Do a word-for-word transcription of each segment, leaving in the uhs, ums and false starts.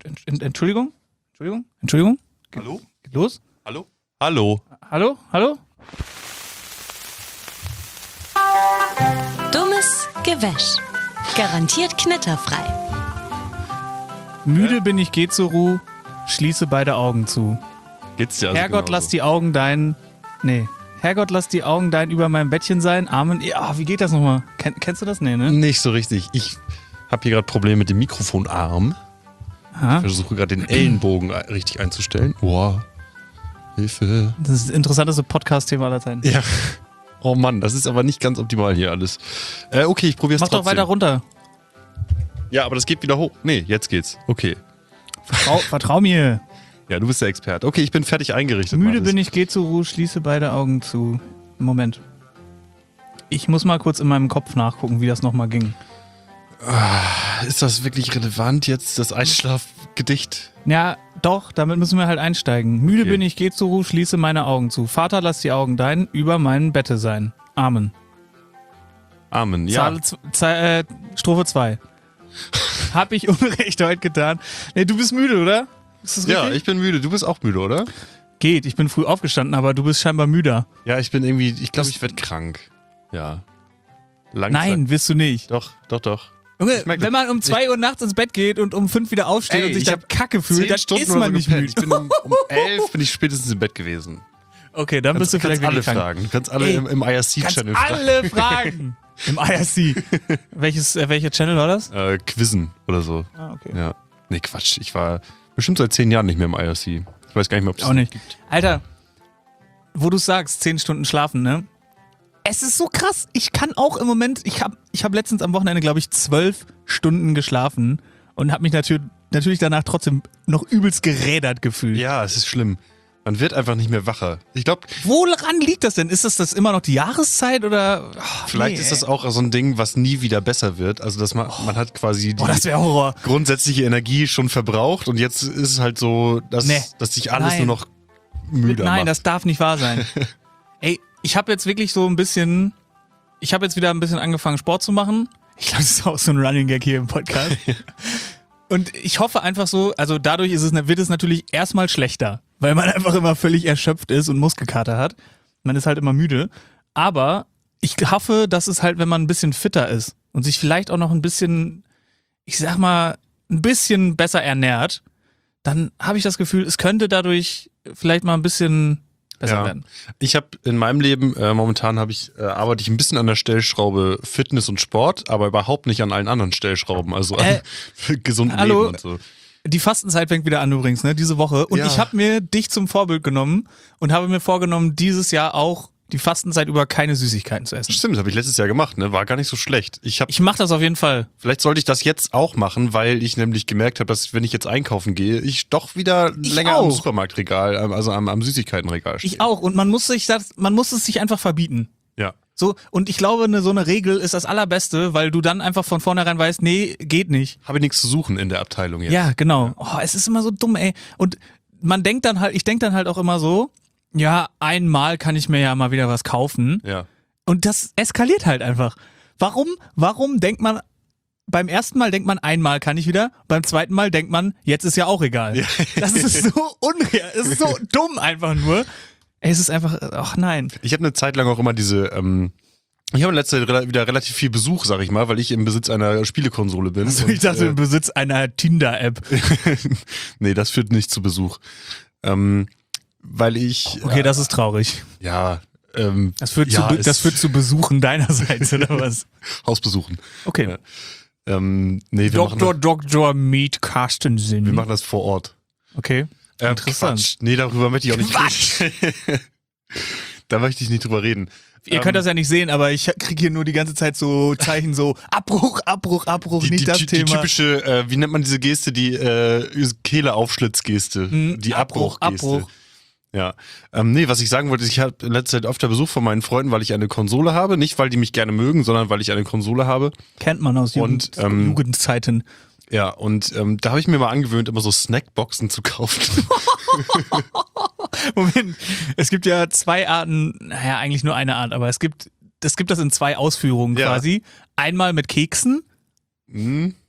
Ent, Entschuldigung? Entschuldigung? Entschuldigung? Hallo? Geht los? Hallo? Hallo? Hallo? Hallo? Dummes Gewäsch. Garantiert knitterfrei. Müde bin ich, geh zur Ruhe, schließe beide Augen zu. Geht's dir also Herrgott, genauso? lass die Augen dein... Nee. Herrgott, lass die Augen dein über meinem Bettchen sein. Amen. Ja, wie geht das nochmal? Ken, kennst du das? Nee, ne? Nicht so richtig. Ich habe hier gerade Probleme mit dem Mikrofonarm. Aha. Ich versuche gerade den Ellenbogen richtig einzustellen. Boah. Hilfe. Das ist das interessanteste Podcast-Thema aller Zeiten. Ja. Oh Mann, das ist aber nicht ganz optimal hier alles. Äh, okay, ich probiere es Mach trotzdem. doch weiter runter. Ja, aber das geht wieder hoch. Nee, jetzt geht's. Okay. Vertrau, vertrau mir. Ja, du bist der Experte. Okay, ich bin fertig eingerichtet. Müde Martis. bin ich, geh zur Ruhe, schließe beide Augen zu. Moment. Ich muss mal kurz in meinem Kopf nachgucken, wie das nochmal ging. Ist das wirklich relevant jetzt, das Einschlafgedicht? Ja, doch, damit müssen wir halt einsteigen. Müde Okay. bin ich, geh zur Ruhe, schließe meine Augen zu. Vater, lass die Augen dein über meinem Bette sein. Amen. Amen, ja. Zahle z- Z- äh, Strophe zwei. Hab ich Unrecht heute getan? Nee, du bist müde, oder? Ist das Ja, richtig? ich bin müde. Du bist auch müde, oder? Geht, ich bin früh aufgestanden, aber du bist scheinbar müder. Ja, ich bin irgendwie, ich glaube, ich werde krank. Ja. Langsam. Nein, wirst du nicht. Doch, doch, doch. Junge, Ich merk wenn man um zwei Uhr nachts ins Bett geht und um fünf wieder aufsteht Ey, und sich ich dann hab kacke fühlt, Zehn dann Stunden ist oder man so nicht gepennt. müde. Ich bin um, um elf bin ich spätestens im Bett gewesen. Okay, dann bist du kannst vielleicht alle wirklich krank. fragen. Du kannst alle Ey, im, im I R Kannst C-Channel fragen. alle fragen. Im I R C. Welches, äh, welcher Channel war das? Äh, Quizzen oder so. Ah, okay. Ja. Nee, Quatsch. Ich war bestimmt seit zehn Jahren nicht mehr im I R C. Ich weiß gar nicht mehr, ob es Auch nicht. Alter, wo du sagst, zehn Stunden schlafen, ne? Es ist so krass. Ich kann auch im Moment, ich habe ich hab letztens am Wochenende, glaube ich, zwölf Stunden geschlafen und habe mich natürlich, natürlich danach trotzdem noch übelst gerädert gefühlt. Ja, es ist schlimm. Man wird einfach nicht mehr wacher. Ich glaube, Woran liegt das denn? Ist das, das immer noch die Jahreszeit oder? Oh, vielleicht nee, ist das ey. auch so ein Ding, was nie wieder besser wird. Also, dass man, man hat quasi die Boah, das wäre Horror. grundsätzliche Energie schon verbraucht und jetzt ist es halt so, dass, Nee. dass sich alles Nein. nur noch müder Nein, macht. das darf nicht wahr sein. Ey, ich habe jetzt wirklich so ein bisschen, ich habe jetzt wieder ein bisschen angefangen Sport zu machen. Ich glaube, das ist auch so ein Running Gag hier im Podcast. Und ich hoffe einfach so, also dadurch ist es, wird es natürlich erstmal schlechter, weil man einfach immer völlig erschöpft ist und Muskelkater hat. Man ist halt immer müde. Aber ich hoffe, dass es halt, wenn man ein bisschen fitter ist und sich vielleicht auch noch ein bisschen, ich sag mal, ein bisschen besser ernährt, dann habe ich das Gefühl, es könnte dadurch vielleicht mal ein bisschen besser Ja. werden. Ich habe in meinem Leben, äh, momentan habe ich, äh, arbeite ich ein bisschen an der Stellschraube Fitness und Sport, aber überhaupt nicht an allen anderen Stellschrauben, also an Äh, gesunden hallo? Leben und so. Die Fastenzeit fängt wieder an übrigens, ne, diese Woche. Und Ja. ich habe mir dich zum Vorbild genommen und habe mir vorgenommen, dieses Jahr auch die Fastenzeit über keine Süßigkeiten zu essen. Stimmt, das habe ich letztes Jahr gemacht, ne? War gar nicht so schlecht. Ich habe Ich mache das auf jeden Fall. Vielleicht sollte ich das jetzt auch machen, weil ich nämlich gemerkt habe, dass wenn ich jetzt einkaufen gehe, ich doch wieder Ich länger am auch. Supermarktregal, ähm, also am, am Süßigkeitenregal stehe. Ich auch. Und man muss sich das, man muss es sich einfach verbieten. Ja. So, und ich glaube, eine, so eine Regel ist das Allerbeste, weil du dann einfach von vornherein weißt, nee, geht nicht. Habe nichts zu suchen in der Abteilung jetzt. Ja, genau. Oh, es ist immer so dumm, ey. Und man denkt dann halt, ich denk dann halt auch immer so, ja, einmal kann ich mir ja mal wieder was kaufen. Ja. Und das eskaliert halt einfach. Warum, warum denkt man, beim ersten Mal denkt man, einmal kann ich wieder, beim zweiten Mal denkt man, jetzt ist ja auch egal. Ja. Das ist so unreal, es ist so dumm einfach nur. Ey, es ist einfach, ach nein. Ich habe eine Zeit lang auch immer diese, ähm, ich habe in letzter Zeit rela- wieder relativ viel Besuch, sag ich mal, weil ich im Besitz einer Spielekonsole bin. Also Und, ich dachte, äh, im Besitz einer Tinder-App. nee, das führt nicht zu Besuch. Ähm, weil ich, Okay, das ist traurig. ja, ähm, Das führt, ja, zu, es- das führt zu Besuchen deinerseits, oder was? Hausbesuchen. Okay. Ja. Ähm, nee, wir machen, Doktor das, Doktor Meet Carstensen. wir machen das vor Ort. Okay. Äh, Interessant. Quatsch. Nee, darüber möchte ich auch nicht Quatsch. reden. Da möchte ich nicht drüber reden. Ihr könnt das ja nicht sehen, aber ich kriege hier nur die ganze Zeit so Zeichen so Abbruch, Abbruch, Abbruch, Die, nicht die, das die, Thema. die typische, äh, wie nennt man diese Geste, die äh, Kehle-Aufschlitzgeste, Mhm, die Abbruch, Abbruchgeste. Abbruch. Ja, ähm, nee, was ich sagen wollte, ist, ich habe in letzter Zeit öfter Besuch von meinen Freunden, weil ich eine Konsole habe. Nicht, weil die mich gerne mögen, sondern weil ich eine Konsole habe. Kennt man aus Jugend, Und, ähm, Jugendzeiten. Ja, und ähm, da habe ich mir mal angewöhnt, immer so Snackboxen zu kaufen. Moment, es gibt ja zwei Arten, naja, eigentlich nur eine Art, aber es gibt, es gibt das in zwei Ausführungen Ja. quasi. Einmal mit Keksen hm?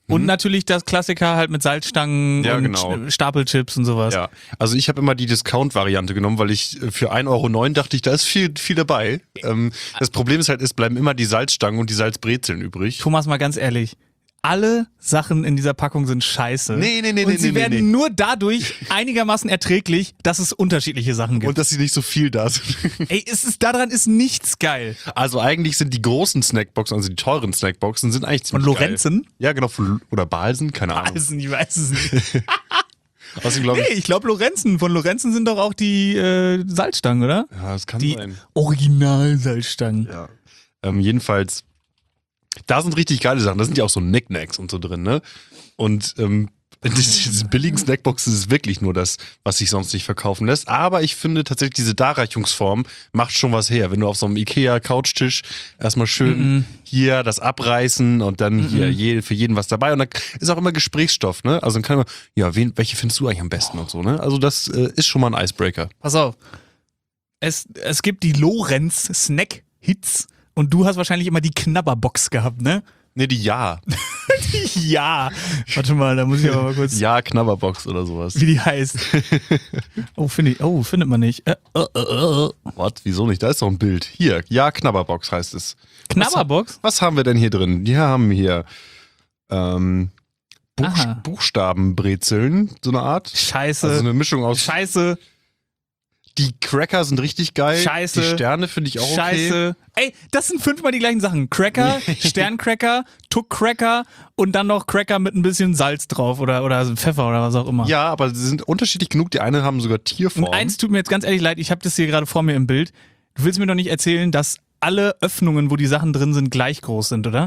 Und natürlich das Klassiker halt mit Salzstangen Ja, und genau. Sch- Stapelchips und sowas. Ja, also ich habe immer die Discount-Variante genommen, weil ich äh, für ein Euro neun dachte ich, da ist viel, viel dabei. Ähm, das Problem ist halt, es bleiben immer die Salzstangen und die Salzbrezeln übrig. Thomas, mal ganz ehrlich. Alle Sachen in dieser Packung sind scheiße. Nee, nee, nee, und nee, sie nee, werden nee. nur dadurch einigermaßen erträglich, dass es unterschiedliche Sachen gibt. Und dass sie nicht so viel da sind. Ey, es ist, daran ist nichts geil. Also eigentlich sind die großen Snackboxen, also die teuren Snackboxen, sind eigentlich Von ziemlich Lorenzen? geil. Ja, genau, von, oder Balsen, keine Ahnung. Also, ich weiß es nicht. Außerdem glaube Nee, ich, ich glaube Lorenzen. Von Lorenzen sind doch auch die äh, Salzstangen, oder? ja, das kann Die sein. Original-Salzstangen. Ja. Ähm, jedenfalls, da sind richtig geile Sachen. Da sind ja auch so Knickknacks und so drin, ne? Und ähm, diese billigen Snackboxen ist wirklich nur das, was sich sonst nicht verkaufen lässt. Aber ich finde tatsächlich, diese Darreichungsform macht schon was her. Wenn du auf so einem Ikea-Couchtisch erstmal schön Mhm. hier das abreißen und dann hier je, für jeden was dabei. Und dann ist auch immer Gesprächsstoff, ne? Also dann kann man, ja, wen, welche findest du eigentlich am besten und so, ne? Also das äh, ist schon mal ein Icebreaker. Pass auf. Es, es gibt die Lorenz Snack Hits und du hast wahrscheinlich immer die Knabberbox gehabt, ne? Ne, die Ja. Ja. Warte mal, da muss ich aber mal kurz, Ja, Knabberbox oder sowas. wie die heißt. Oh, finde ich, oh, findet man nicht. Äh, äh, äh, äh. Was? Wieso nicht? Da ist doch ein Bild. Hier, Ja, Knabberbox heißt es. Knabberbox? Was haben wir denn hier drin? Die haben hier ähm, Buch Aha. Buchstabenbrezeln, so eine Art. Scheiße. Also eine Mischung aus. Scheiße. Die Cracker sind richtig geil. Scheiße. Die Sterne finde ich auch okay. Scheiße. Ey, das sind fünfmal die gleichen Sachen. Cracker, Sterncracker, Tuck-Cracker und dann noch Cracker mit ein bisschen Salz drauf oder, oder Pfeffer oder was auch immer. Ja, aber sie sind unterschiedlich genug. Die eine haben sogar Tierform. Und eins tut mir jetzt ganz ehrlich leid, ich habe das hier gerade vor mir im Bild. Du willst mir doch nicht erzählen, dass alle Öffnungen, wo die Sachen drin sind, gleich groß sind, oder?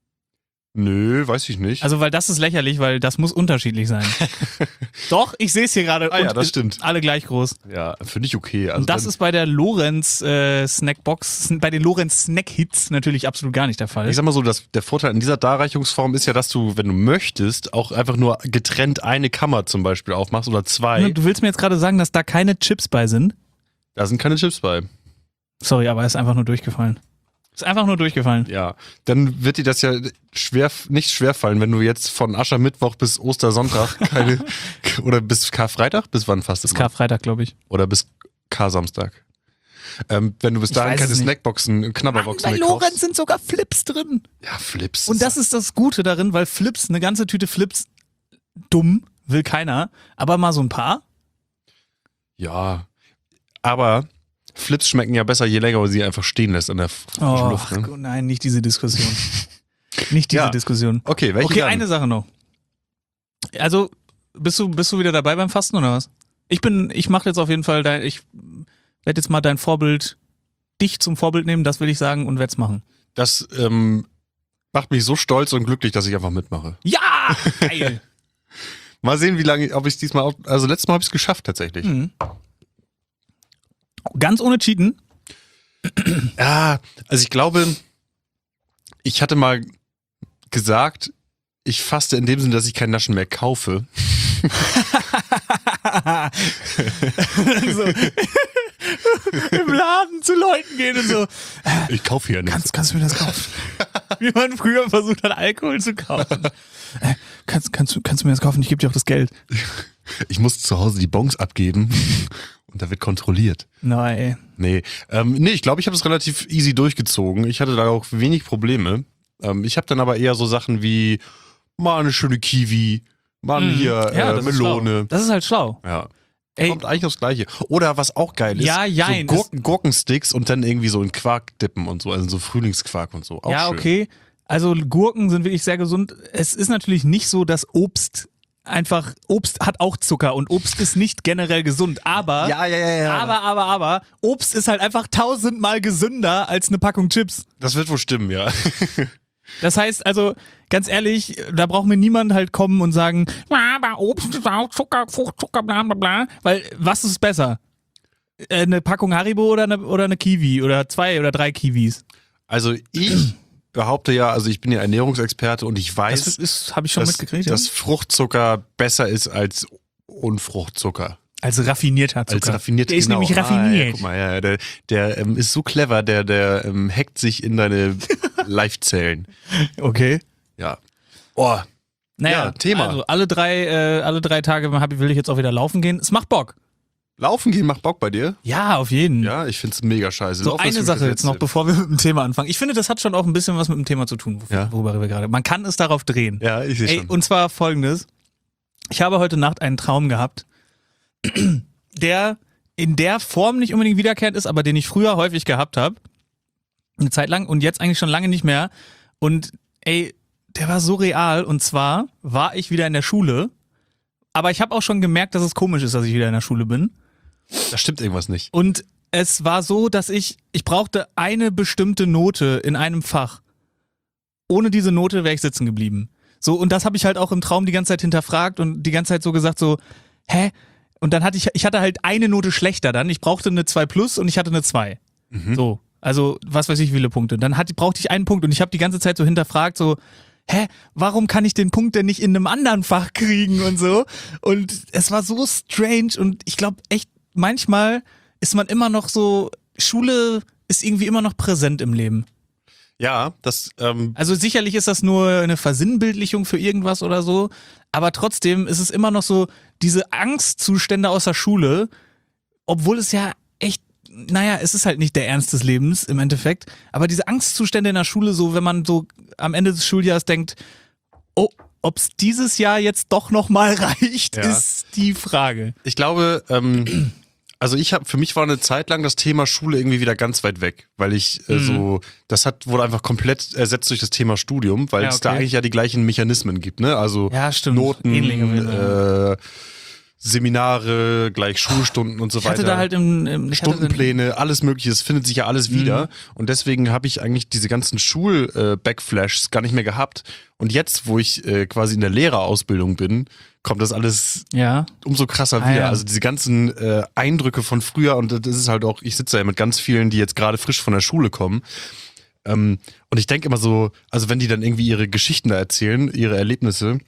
Nö, weiß ich nicht. Also, weil das ist lächerlich, weil das muss unterschiedlich sein. Doch, ich sehe es hier gerade. Ah ja, und das ist stimmt. Alle gleich groß. ja, finde ich okay. Also Und das wenn- ist bei der Lorenz äh, Snackbox, bei den Lorenz Snack Hits natürlich absolut gar nicht der Fall. Ich sag mal so, dass der Vorteil in dieser Darreichungsform ist ja, dass du, wenn du möchtest, auch einfach nur getrennt eine Kammer zum Beispiel aufmachst oder zwei. Du willst mir jetzt gerade sagen, dass da keine Chips bei sind? Da sind keine Chips bei. Sorry, aber er ist einfach nur durchgefallen. Ist einfach nur durchgefallen. Ja, dann wird dir das ja schwer, nicht schwerfallen, wenn du jetzt von Aschermittwoch bis Ostersonntag keine, oder bis Karfreitag, bis wann fast Das ist Karfreitag, glaube ich. Oder bis Kar-Samstag. Ähm, wenn du bis Ich dahin weiß keine es nicht. Snackboxen, Knabberboxen Bei mehr Lorenz kaufst. sind sogar Flips drin. Ja, Flips. Und das ist das Gute darin, weil Flips, eine ganze Tüte Flips, dumm, will keiner, aber mal so ein paar. Ja, aber Flips schmecken ja besser, je länger man sie einfach stehen lässt an der frischen Oh, Luft. Ne? nein, nicht diese Diskussion. Nicht diese Ja. Diskussion. Okay, welche Okay, dann? eine Sache noch. Also, bist du, bist du wieder dabei beim Fasten oder was? Ich bin, ich mache jetzt auf jeden Fall, dein, ich werde jetzt mal dein Vorbild, dich zum Vorbild nehmen, das will ich sagen und werde es machen. Das ähm, macht mich so stolz und glücklich, dass ich einfach mitmache. Ja! Geil! Mal sehen, wie lange, ob ich es diesmal, auch, also letztes Mal habe ich es geschafft tatsächlich. Mhm. Ganz ohne Cheaten. Ja, also ich glaube, ich hatte mal gesagt, ich faste in dem Sinne, dass ich kein Naschen mehr kaufe. so. Im Laden zu Leuten gehen und so. Ich kaufe hier nichts. Kannst, kannst du mir das kaufen? Wie man früher versucht hat, Alkohol zu kaufen. Äh, kannst, kannst, du, kannst du mir das kaufen? Ich gebe dir auch das Geld. Ich muss zu Hause die Bons abgeben und da wird kontrolliert. Nein. Nee, ähm, nee, ich glaube, ich habe es relativ easy durchgezogen. Ich hatte da auch wenig Probleme. Ähm, ich habe dann aber eher so Sachen wie mal eine schöne Kiwi, mal Mhm. hier Ja, äh, das ist schlau. Melone. Das ist halt schlau. Ja. Ey, Kommt eigentlich aufs Gleiche. Oder was auch geil ist, Ja, jein, so Gurken, Gurkensticks und dann irgendwie so in Quark dippen und so, also so Frühlingsquark und so. Auch ja, schön. okay. Also Gurken sind wirklich sehr gesund. Es ist natürlich nicht so, dass Obst einfach, Obst hat auch Zucker und Obst ist nicht generell gesund, aber, Ja, ja, ja, ja. aber, aber, aber, Obst ist halt einfach tausendmal gesünder als eine Packung Chips. Das wird wohl stimmen, ja. Das heißt also, ganz ehrlich, da braucht mir niemand halt kommen und sagen, ja, aber Obst ist auch Zucker, Fruchtzucker, bla bla bla. Weil, was ist besser? Äh, Eine Packung Haribo oder eine, oder eine Kiwi oder zwei oder drei Kiwis? Also ich behaupte ja, also ich bin ja Ernährungsexperte und ich weiß, Das ist, habe ich schon dass, mitgekriegt. dass ja? Fruchtzucker besser ist als Unfruchtzucker. Als raffinierter Zucker. Als raffiniert, Der ist genau. nämlich Ah, raffiniert. ja, guck mal, ja, der der ähm, ist so clever, der, der ähm, hackt sich in deine Live-Zellen. Okay. Ja. Oh, Naja, Ja, Thema. Also alle drei, äh, alle drei Tage hab, will ich jetzt auch wieder laufen gehen. Es macht Bock. Laufen gehen macht Bock bei dir? Ja, auf jeden. Ja, ich find's mega scheiße. So, Laufen ist eine für mich Sache das jetzt noch, Letzte. bevor wir mit dem Thema anfangen. Ich finde, das hat schon auch ein bisschen was mit dem Thema zu tun, wofür, Ja. worüber wir gerade. Man kann es darauf drehen. Ja, ich sehe Ey, schon. und zwar folgendes. Ich habe heute Nacht einen Traum gehabt, der in der Form nicht unbedingt wiederkehrend ist, aber den ich früher häufig gehabt habe. Eine Zeit lang und jetzt eigentlich schon lange nicht mehr. Und ey, der war so real. Und zwar war ich wieder in der Schule, aber ich habe auch schon gemerkt, dass es komisch ist, dass ich wieder in der Schule bin. Da stimmt irgendwas nicht. Und es war so, dass ich, ich brauchte eine bestimmte Note in einem Fach. Ohne diese Note wäre ich sitzen geblieben. So, und das habe ich halt auch im Traum die ganze Zeit hinterfragt und die ganze Zeit so gesagt so, hä? Und dann hatte ich, ich hatte halt eine Note schlechter dann. Ich brauchte eine zwei plus und ich hatte eine zwei. Mhm. So, also was weiß ich, wie viele Punkte. Dann hatte, brauchte ich einen Punkt und ich habe die ganze Zeit so hinterfragt so, hä, warum kann ich den Punkt denn nicht in einem anderen Fach kriegen und so? Und es war so strange und ich glaube echt, manchmal ist man immer noch so, Schule ist irgendwie immer noch präsent im Leben. Ja, das, ähm, Also sicherlich ist das nur eine Versinnbildlichung für irgendwas oder so, aber trotzdem ist es immer noch so, diese Angstzustände aus der Schule, obwohl es ja echt, naja, es ist halt nicht der Ernst des Lebens im Endeffekt, aber diese Angstzustände in der Schule, so wenn man so am Ende des Schuljahres denkt, oh, ob es dieses Jahr jetzt doch nochmal reicht, Ja. ist die Frage. ich glaube, ähm, also ich habe, für mich war eine Zeit lang das Thema Schule irgendwie wieder ganz weit weg, weil ich äh, Mhm. so, das hat wurde einfach komplett ersetzt durch das Thema Studium, weil Ja, es da okay. eigentlich ja die gleichen Mechanismen gibt, ne? Also Ja, stimmt. Noten, Ähnlich auf jeden Fall. äh, Seminare, gleich Schulstunden und so Ich weiter. hatte da halt im, im ich hatte dann- Stundenpläne, alles mögliche, es findet sich ja alles wieder. Mhm. Und deswegen habe ich eigentlich diese ganzen Schul-Backflashs gar nicht mehr gehabt. Und jetzt, wo ich äh, quasi in der Lehrerausbildung bin, kommt das alles Ja. umso krasser Ah, wieder. ja. Also diese ganzen äh, Eindrücke von früher, und das ist halt auch, ich sitze ja mit ganz vielen, die jetzt gerade frisch von der Schule kommen. Ähm, und ich denke immer so, also wenn die dann irgendwie ihre Geschichten da erzählen, ihre Erlebnisse,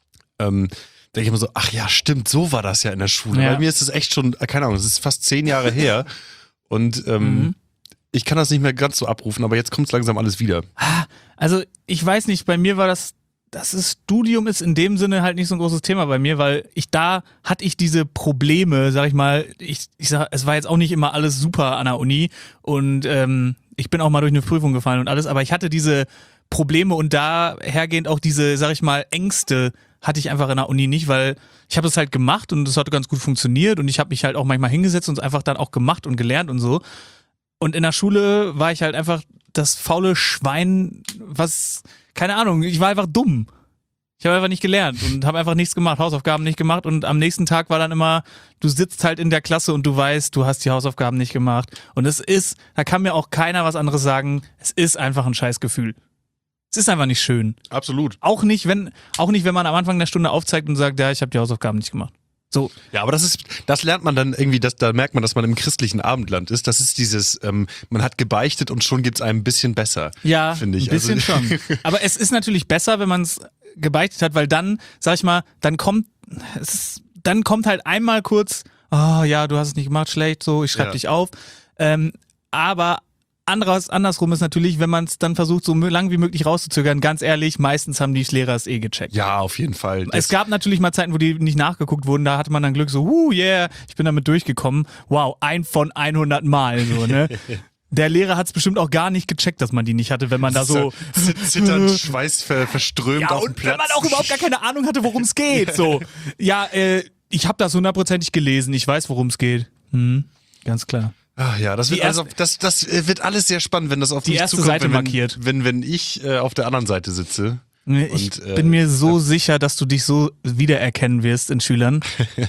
ähm, denke ich immer so, ach ja, stimmt, so war das ja in der Schule. Ja. Bei mir ist es echt schon, keine Ahnung, es ist fast zehn Jahre her. Und ähm, Mhm. ich kann das nicht mehr ganz so abrufen, aber jetzt kommt langsam alles wieder. Also ich weiß nicht, bei mir war das, das ist, Studium ist in dem Sinne halt nicht so ein großes Thema bei mir, weil ich da hatte ich diese Probleme, sag ich mal, ich, ich sag, es war jetzt auch nicht immer alles super an der Uni und ähm, ich bin auch mal durch eine Prüfung gefallen und alles, aber ich hatte diese Probleme und dahergehend auch diese, sag ich mal, Ängste hatte ich einfach in der Uni nicht, weil ich habe das halt gemacht und das hat ganz gut funktioniert und ich habe mich halt auch manchmal hingesetzt und es einfach dann auch gemacht und gelernt und so. Und in der Schule war ich halt einfach das faule Schwein, was, keine Ahnung, ich war einfach dumm. Ich habe einfach nicht gelernt und habe einfach nichts gemacht, Hausaufgaben nicht gemacht und am nächsten Tag war dann immer, du sitzt halt in der Klasse und du weißt, du hast die Hausaufgaben nicht gemacht. Und es ist, da kann mir auch keiner was anderes sagen, es ist einfach ein Scheißgefühl. Es ist einfach nicht schön. Absolut. Auch nicht, wenn, auch nicht, wenn man am Anfang der Stunde aufzeigt und sagt, ja, ich habe die Hausaufgaben nicht gemacht. So. Ja, aber das ist, das lernt man dann irgendwie, das, da merkt man, dass man im christlichen Abendland ist. Das ist dieses, ähm, man hat gebeichtet und schon geht's einem ein bisschen besser. Ja, finde ich. ein bisschen Also- schon. Aber es ist natürlich besser, wenn man es gebeichtet hat, weil dann, sag ich mal, dann kommt, es ist, dann kommt halt einmal kurz, oh ja, du hast es nicht gemacht, schlecht, so, ich schreibe Ja. dich auf. Ähm, aber anderes, andersrum ist natürlich, wenn man es dann versucht, so lang wie möglich rauszuzögern, ganz ehrlich, meistens haben die Lehrer es eh gecheckt. Ja, auf jeden Fall. Das, Es gab natürlich mal Zeiten, wo die nicht nachgeguckt wurden, da hatte man dann Glück, so, uh, yeah, ich bin damit durchgekommen. Wow, ein von hundert Mal, so, ne? Der Lehrer hat es bestimmt auch gar nicht gecheckt, dass man die nicht hatte, wenn man da so... Zit- zitternd, Schweiß ver, verströmt Ja, auf dem und Platz. wenn man auch überhaupt gar keine Ahnung hatte, worum es geht, so. Ja, äh, ich habe das hundertprozentig gelesen, ich weiß, worum es geht. Hm, ganz klar. Ah, ja, das wird, Die alles erste- auf, das, das äh, wird alles sehr spannend, wenn das auf Die mich erste zukommt, Seite wenn, markiert. Wenn, wenn ich äh, auf der anderen Seite sitze. Ich Und, äh, bin mir so sicher, dass du dich so wiedererkennen wirst in Schülern.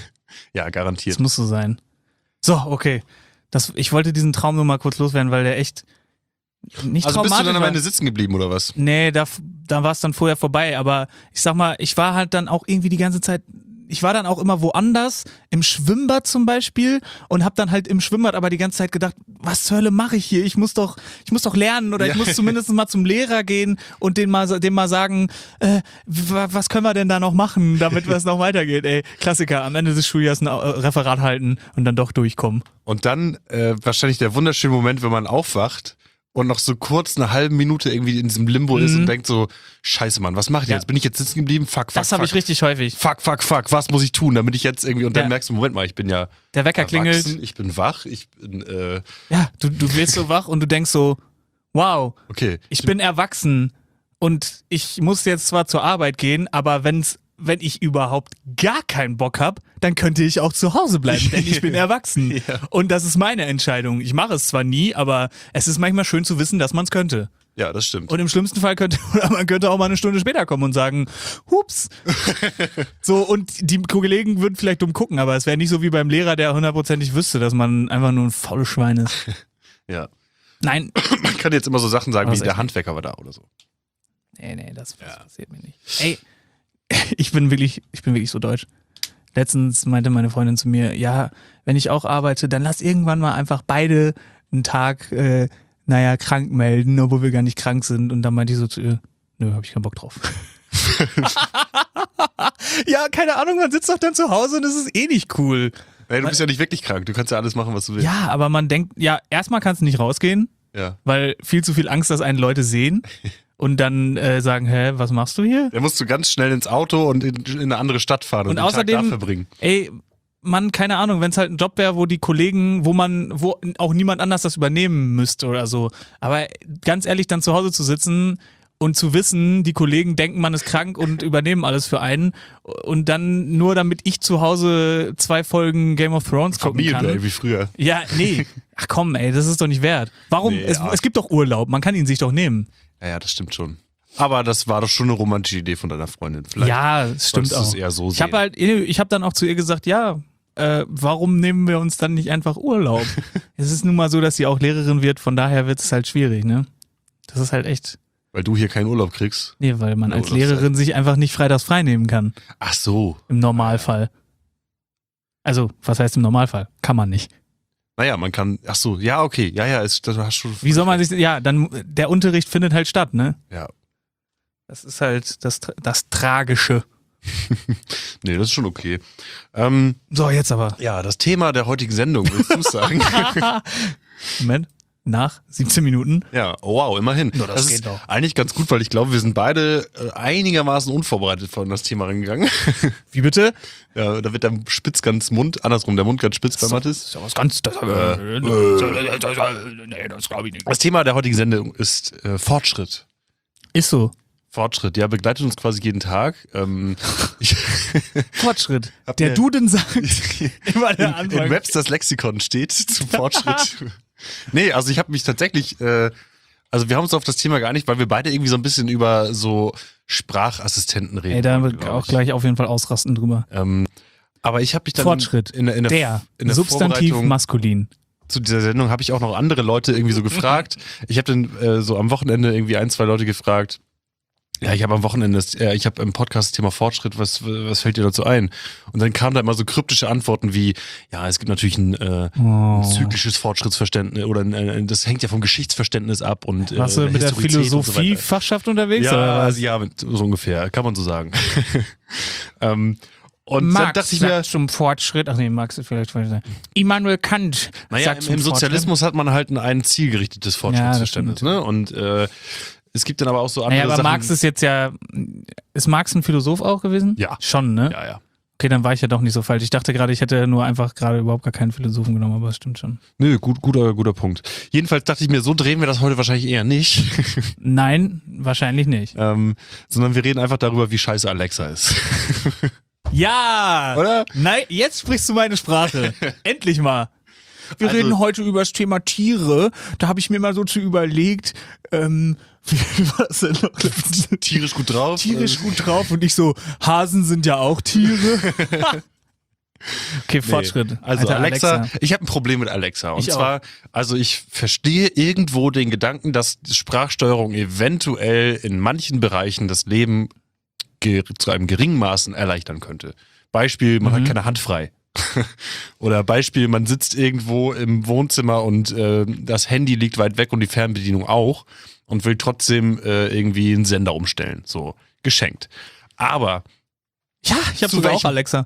Ja, garantiert. Das muss so sein. So, okay. Das, ich wollte diesen Traum nur mal kurz loswerden, weil der echt nicht Also bist du traumatisch dann am war. Ende sitzen geblieben oder was? Nee, da, da war es dann vorher vorbei. Aber ich sag mal, ich war halt dann auch irgendwie die ganze Zeit, ich war dann auch immer woanders, im Schwimmbad zum Beispiel und hab dann halt im Schwimmbad aber die ganze Zeit gedacht, was zur Hölle mache ich hier? Ich muss doch, ich muss doch lernen oder Ja. ich muss zumindest mal zum Lehrer gehen und dem mal, dem mal sagen, äh, wa- was können wir denn da noch machen, damit es noch weitergeht? Ey, Klassiker, am Ende des Schuljahres ein äh, Referat halten und dann doch durchkommen. Und dann äh, wahrscheinlich der wunderschöne Moment, wenn man aufwacht und noch so kurz eine halbe Minute irgendwie in diesem Limbo ist Mhm. und denkt so, scheiße Mann, was mache ich Ja. jetzt? Bin ich jetzt sitzen geblieben? Fuck, fuck, Das habe fuck. ich richtig häufig. Fuck, fuck, fuck, was muss ich tun, damit ich jetzt irgendwie, und dann Ja. merkst du, Moment mal, ich bin ja Der Wecker erwachsen, klingelt. ich bin wach, ich bin, äh, Ja, du, du wirst so wach und du denkst so, wow, okay. ich bin erwachsen und ich muss jetzt zwar zur Arbeit gehen, aber wenn's, wenn ich überhaupt gar keinen Bock habe, dann könnte ich auch zu Hause bleiben, denn ich bin erwachsen. Ja. Und das ist meine Entscheidung. Ich mache es zwar nie, aber es ist manchmal schön zu wissen, dass man es könnte. Ja, das stimmt. Und im schlimmsten Fall könnte oder man könnte auch mal eine Stunde später kommen und sagen, hups. So, und die Kollegen würden vielleicht dumm gucken, aber es wäre nicht so wie beim Lehrer, der hundertprozentig wüsste, dass man einfach nur ein faules Schwein ist. Ja. Nein. Man kann jetzt immer so Sachen sagen Aber wie, das ist der echt Handwerker war da oder so. Nee, nee, das, das passiert mir nicht. Ey, ich bin wirklich, ich bin wirklich so deutsch. Letztens meinte meine Freundin zu mir, ja, wenn ich auch arbeite, dann lass irgendwann mal einfach beide einen Tag, äh, naja, krank melden, obwohl wir gar nicht krank sind. Und dann meinte ich so zu ihr, nö, hab ich keinen Bock drauf. Ja, keine Ahnung, man sitzt doch dann zu Hause und es ist eh nicht cool. Ey, du bist ja nicht wirklich krank, du kannst ja alles machen, was du willst. Ja, aber man denkt, ja, erstmal kannst du nicht rausgehen, Ja. weil viel zu viel Angst, dass einen Leute sehen und dann äh, sagen, hä, was machst du hier? Der musst du ganz schnell ins Auto und in, in eine andere Stadt fahren und, Und den Tag da außerdem, verbringen. ey, Mann, keine Ahnung, wenn es halt ein Job wäre, wo die Kollegen, wo man, wo auch niemand anders das übernehmen müsste oder so. Aber ganz ehrlich, dann zu Hause zu sitzen und zu wissen, die Kollegen denken, man ist krank und übernehmen alles für einen und dann nur damit ich zu Hause zwei Folgen Game of Thrones gucken Familie, kann. wie früher. Ja, nee. Ach komm, ey, das ist doch nicht wert. Warum? Nee, es, ja. es gibt doch Urlaub, man kann ihn sich doch nehmen. Ja, ja, das stimmt schon. Aber das war doch schon eine romantische Idee von deiner Freundin. Vielleicht Ja, es stimmt solltest du auch. es eher so Ich habe sehen. halt, ich habe dann auch zu ihr gesagt, ja, äh, warum nehmen wir uns dann nicht einfach Urlaub? Es ist nun mal so, dass sie auch Lehrerin wird, von daher wird es halt schwierig, ne? Das ist halt echt, Weil du hier keinen Urlaub kriegst. nee, weil man Ja, als Urlaubszeit. Lehrerin sich einfach nicht freitags frei nehmen kann, Ach so. im Normalfall. Also, was heißt im Normalfall? Kann man nicht. Naja, man kann, ach so, ja, okay, ja, ja, ist, das hast du. Wie soll man sich, ja, dann, der Unterricht findet halt statt, ne? Ja. Das ist halt das, das Tragische. Nee, das ist schon okay. Ähm, So, jetzt aber. ja, das Thema der heutigen Sendung, willst du sagen? Moment, nach siebzehn Minuten. Ja, oh, wow, immerhin. Ja, das das geht ist doch. eigentlich ganz gut, weil ich glaube, wir sind beide äh, einigermaßen unvorbereitet von das Thema rangegangen. Wie bitte? Ja, da wird der Spitz ganz Mund, andersrum, der Mund ganz spitz bei Mathis. ist ja was ganz, das, Äh, nee, das glaube ich nicht. Das Thema der heutigen Sendung ist äh, Fortschritt. Ist so. Fortschritt, ja, begleitet uns quasi jeden Tag. Ähm, ich, Fortschritt. Hab Der mir- Duden sagt immer der in, Anfang. in Websters Lexikon steht zum Fortschritt. Nee, also ich habe mich tatsächlich, äh, also wir haben uns auf das Thema geeinigt, weil wir beide irgendwie so ein bisschen über so Sprachassistenten reden. Ey, da wollen, wird glaub auch ich. gleich auf jeden Fall ausrasten drüber. Ähm, aber ich habe mich dann Fortschritt. in, der- in der, Der. in der Substantiv Vorbereitung maskulin. zu dieser Sendung habe ich auch noch andere Leute irgendwie so gefragt. Ich habe dann äh, so am Wochenende irgendwie ein, zwei Leute gefragt. Ja, ich habe am Wochenende, das, äh, ich habe im Podcast das Thema Fortschritt, was, was fällt dir dazu ein? Und dann kamen da immer so kryptische Antworten wie, ja, es gibt natürlich ein, äh, Oh. ein zyklisches Fortschrittsverständnis oder ein, ein, das hängt ja vom Geschichtsverständnis ab und äh, Warst du mit der Historizität und so weiter. Philosophie-Fachschaft unterwegs? oder Ja, was? ja, mit- so ungefähr, kann man so sagen. ähm, und dann Marx dachte ich mir, sagt zum Fortschritt, ach nee, Marx ist vielleicht falsch sein. Immanuel Kant naja, sagt im, zum im Sozialismus hat man halt ein, ein zielgerichtetes Fortschrittsverständnis, Ja, ne? Und äh, es gibt dann aber auch so andere Naja, aber Sachen. Marx ist jetzt ja, ist Marx ein Philosoph auch gewesen? Ja. Schon, ne? ja, ja. Okay, dann war ich ja doch nicht so falsch. Ich dachte gerade, ich hätte nur einfach gerade überhaupt gar keinen Philosophen genommen, aber es stimmt schon. Nö, gut, guter, guter Punkt. Jedenfalls dachte ich mir, so drehen wir das heute wahrscheinlich eher nicht, Nein, wahrscheinlich nicht. ähm, sondern wir reden einfach darüber, wie scheiße Alexa ist. Ja! Oder? Nein, jetzt sprichst du meine Sprache. Endlich mal. Wir Also- reden heute über das Thema Tiere. Da habe ich mir mal so zu überlegt, ähm, wie war das denn noch? Tierisch gut drauf. Tierisch gut drauf und ich so, Hasen sind ja auch Tiere. Okay, Fortschritt. Nee. Also Alter, Alexa, ich habe ein Problem mit Alexa. Und Ich auch. zwar, also ich verstehe irgendwo den Gedanken, dass die Sprachsteuerung eventuell in manchen Bereichen das Leben ge zu einem geringen Maßen erleichtern könnte. Beispiel, man Mhm. hat keine Hand frei. Oder Beispiel, man sitzt irgendwo im Wohnzimmer und äh, das Handy liegt weit weg und die Fernbedienung auch und will trotzdem äh, irgendwie einen Sender umstellen. So, geschenkt. Aber Ja, ich habe Zu sogar auch welchem- Alexa.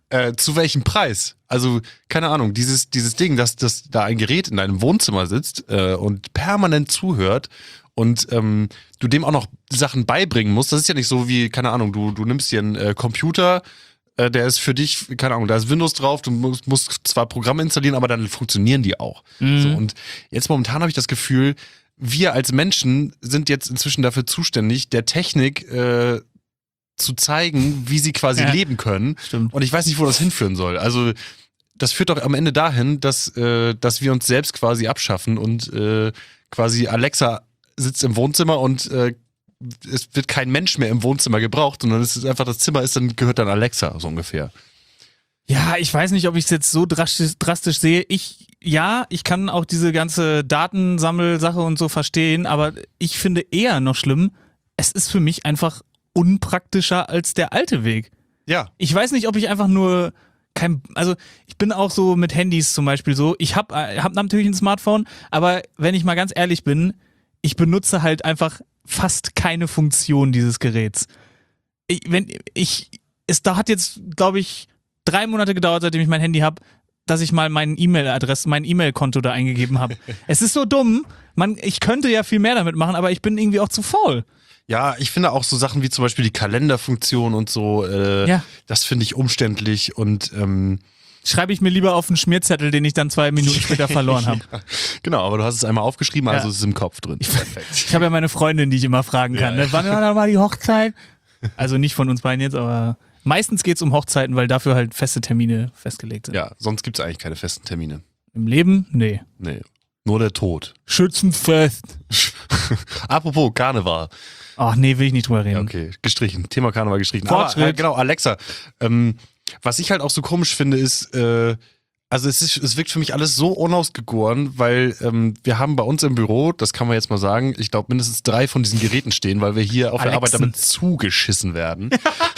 Äh, zu welchem Preis? Also, keine Ahnung, dieses, dieses Ding, dass, dass da ein Gerät in deinem Wohnzimmer sitzt äh, und permanent zuhört und ähm, du dem auch noch Sachen beibringen musst. Das ist ja nicht so wie, keine Ahnung, du, du nimmst dir einen äh, Computer, äh, der ist für dich, keine Ahnung, da ist Windows drauf, du musst, musst zwar Programme installieren, aber dann funktionieren die auch. Mhm. So, und jetzt momentan habe ich das Gefühl, wir als Menschen sind jetzt inzwischen dafür zuständig, der Technik äh, zu zeigen, wie sie quasi Ja. leben können. Stimmt. Und ich weiß nicht, wo das hinführen soll. Also das führt doch am Ende dahin, dass, äh, dass wir uns selbst quasi abschaffen und äh, quasi Alexa sitzt im Wohnzimmer und äh, es wird kein Mensch mehr im Wohnzimmer gebraucht, sondern es ist einfach, das Zimmer ist, dann gehört dann Alexa, so ungefähr. Ja, ich weiß nicht, ob ich es jetzt so drastisch, drastisch sehe. Ich, ja, ich kann auch diese ganze Datensammelsache und so verstehen, aber ich finde eher noch schlimm, es ist für mich einfach unpraktischer als der alte Weg. Ja. Ich weiß nicht, ob ich einfach nur kein, also ich bin auch so mit Handys zum Beispiel so, ich habe hab natürlich ein Smartphone, aber wenn ich mal ganz ehrlich bin, ich benutze halt einfach fast keine Funktion dieses Geräts. Ich, wenn ich, es da hat jetzt, glaube ich, drei Monate gedauert, seitdem ich mein Handy habe, dass ich mal meine E-Mail-Adresse, mein E-Mail-Konto da eingegeben habe. Es ist so dumm, man, ich könnte ja viel mehr damit machen, aber ich bin irgendwie auch zu faul. Ja, ich finde auch so Sachen wie zum Beispiel die Kalenderfunktion und so, äh, Ja. das finde ich umständlich und ähm, Schreibe ich mir lieber auf einen Schmierzettel, den ich dann zwei Minuten später verloren habe. ja, genau, aber du hast es einmal aufgeschrieben, also Ja. ist es im Kopf drin. Perfekt. Ich habe ja meine Freundin, die ich immer fragen kann. Ja. Ne? Wann war da mal die Hochzeit? Also nicht von uns beiden jetzt, aber meistens geht es um Hochzeiten, weil dafür halt feste Termine festgelegt sind. Ja, sonst gibt es eigentlich keine festen Termine. Im Leben? Nee. Nee, nur der Tod. Schützenfest. Apropos Karneval. Ach nee, will ich nicht drüber reden. Ja, okay, gestrichen. Thema Karneval gestrichen. Fortschritt. Aber, äh, genau, Alexa. Ähm, was ich halt auch so komisch finde, ist, äh, also es, ist, es wirkt für mich alles so unausgegoren, weil ähm, wir haben bei uns im Büro, das kann man jetzt mal sagen, ich glaube mindestens drei von diesen Geräten stehen, weil wir hier auf der Arbeit Alexen. damit zugeschissen werden.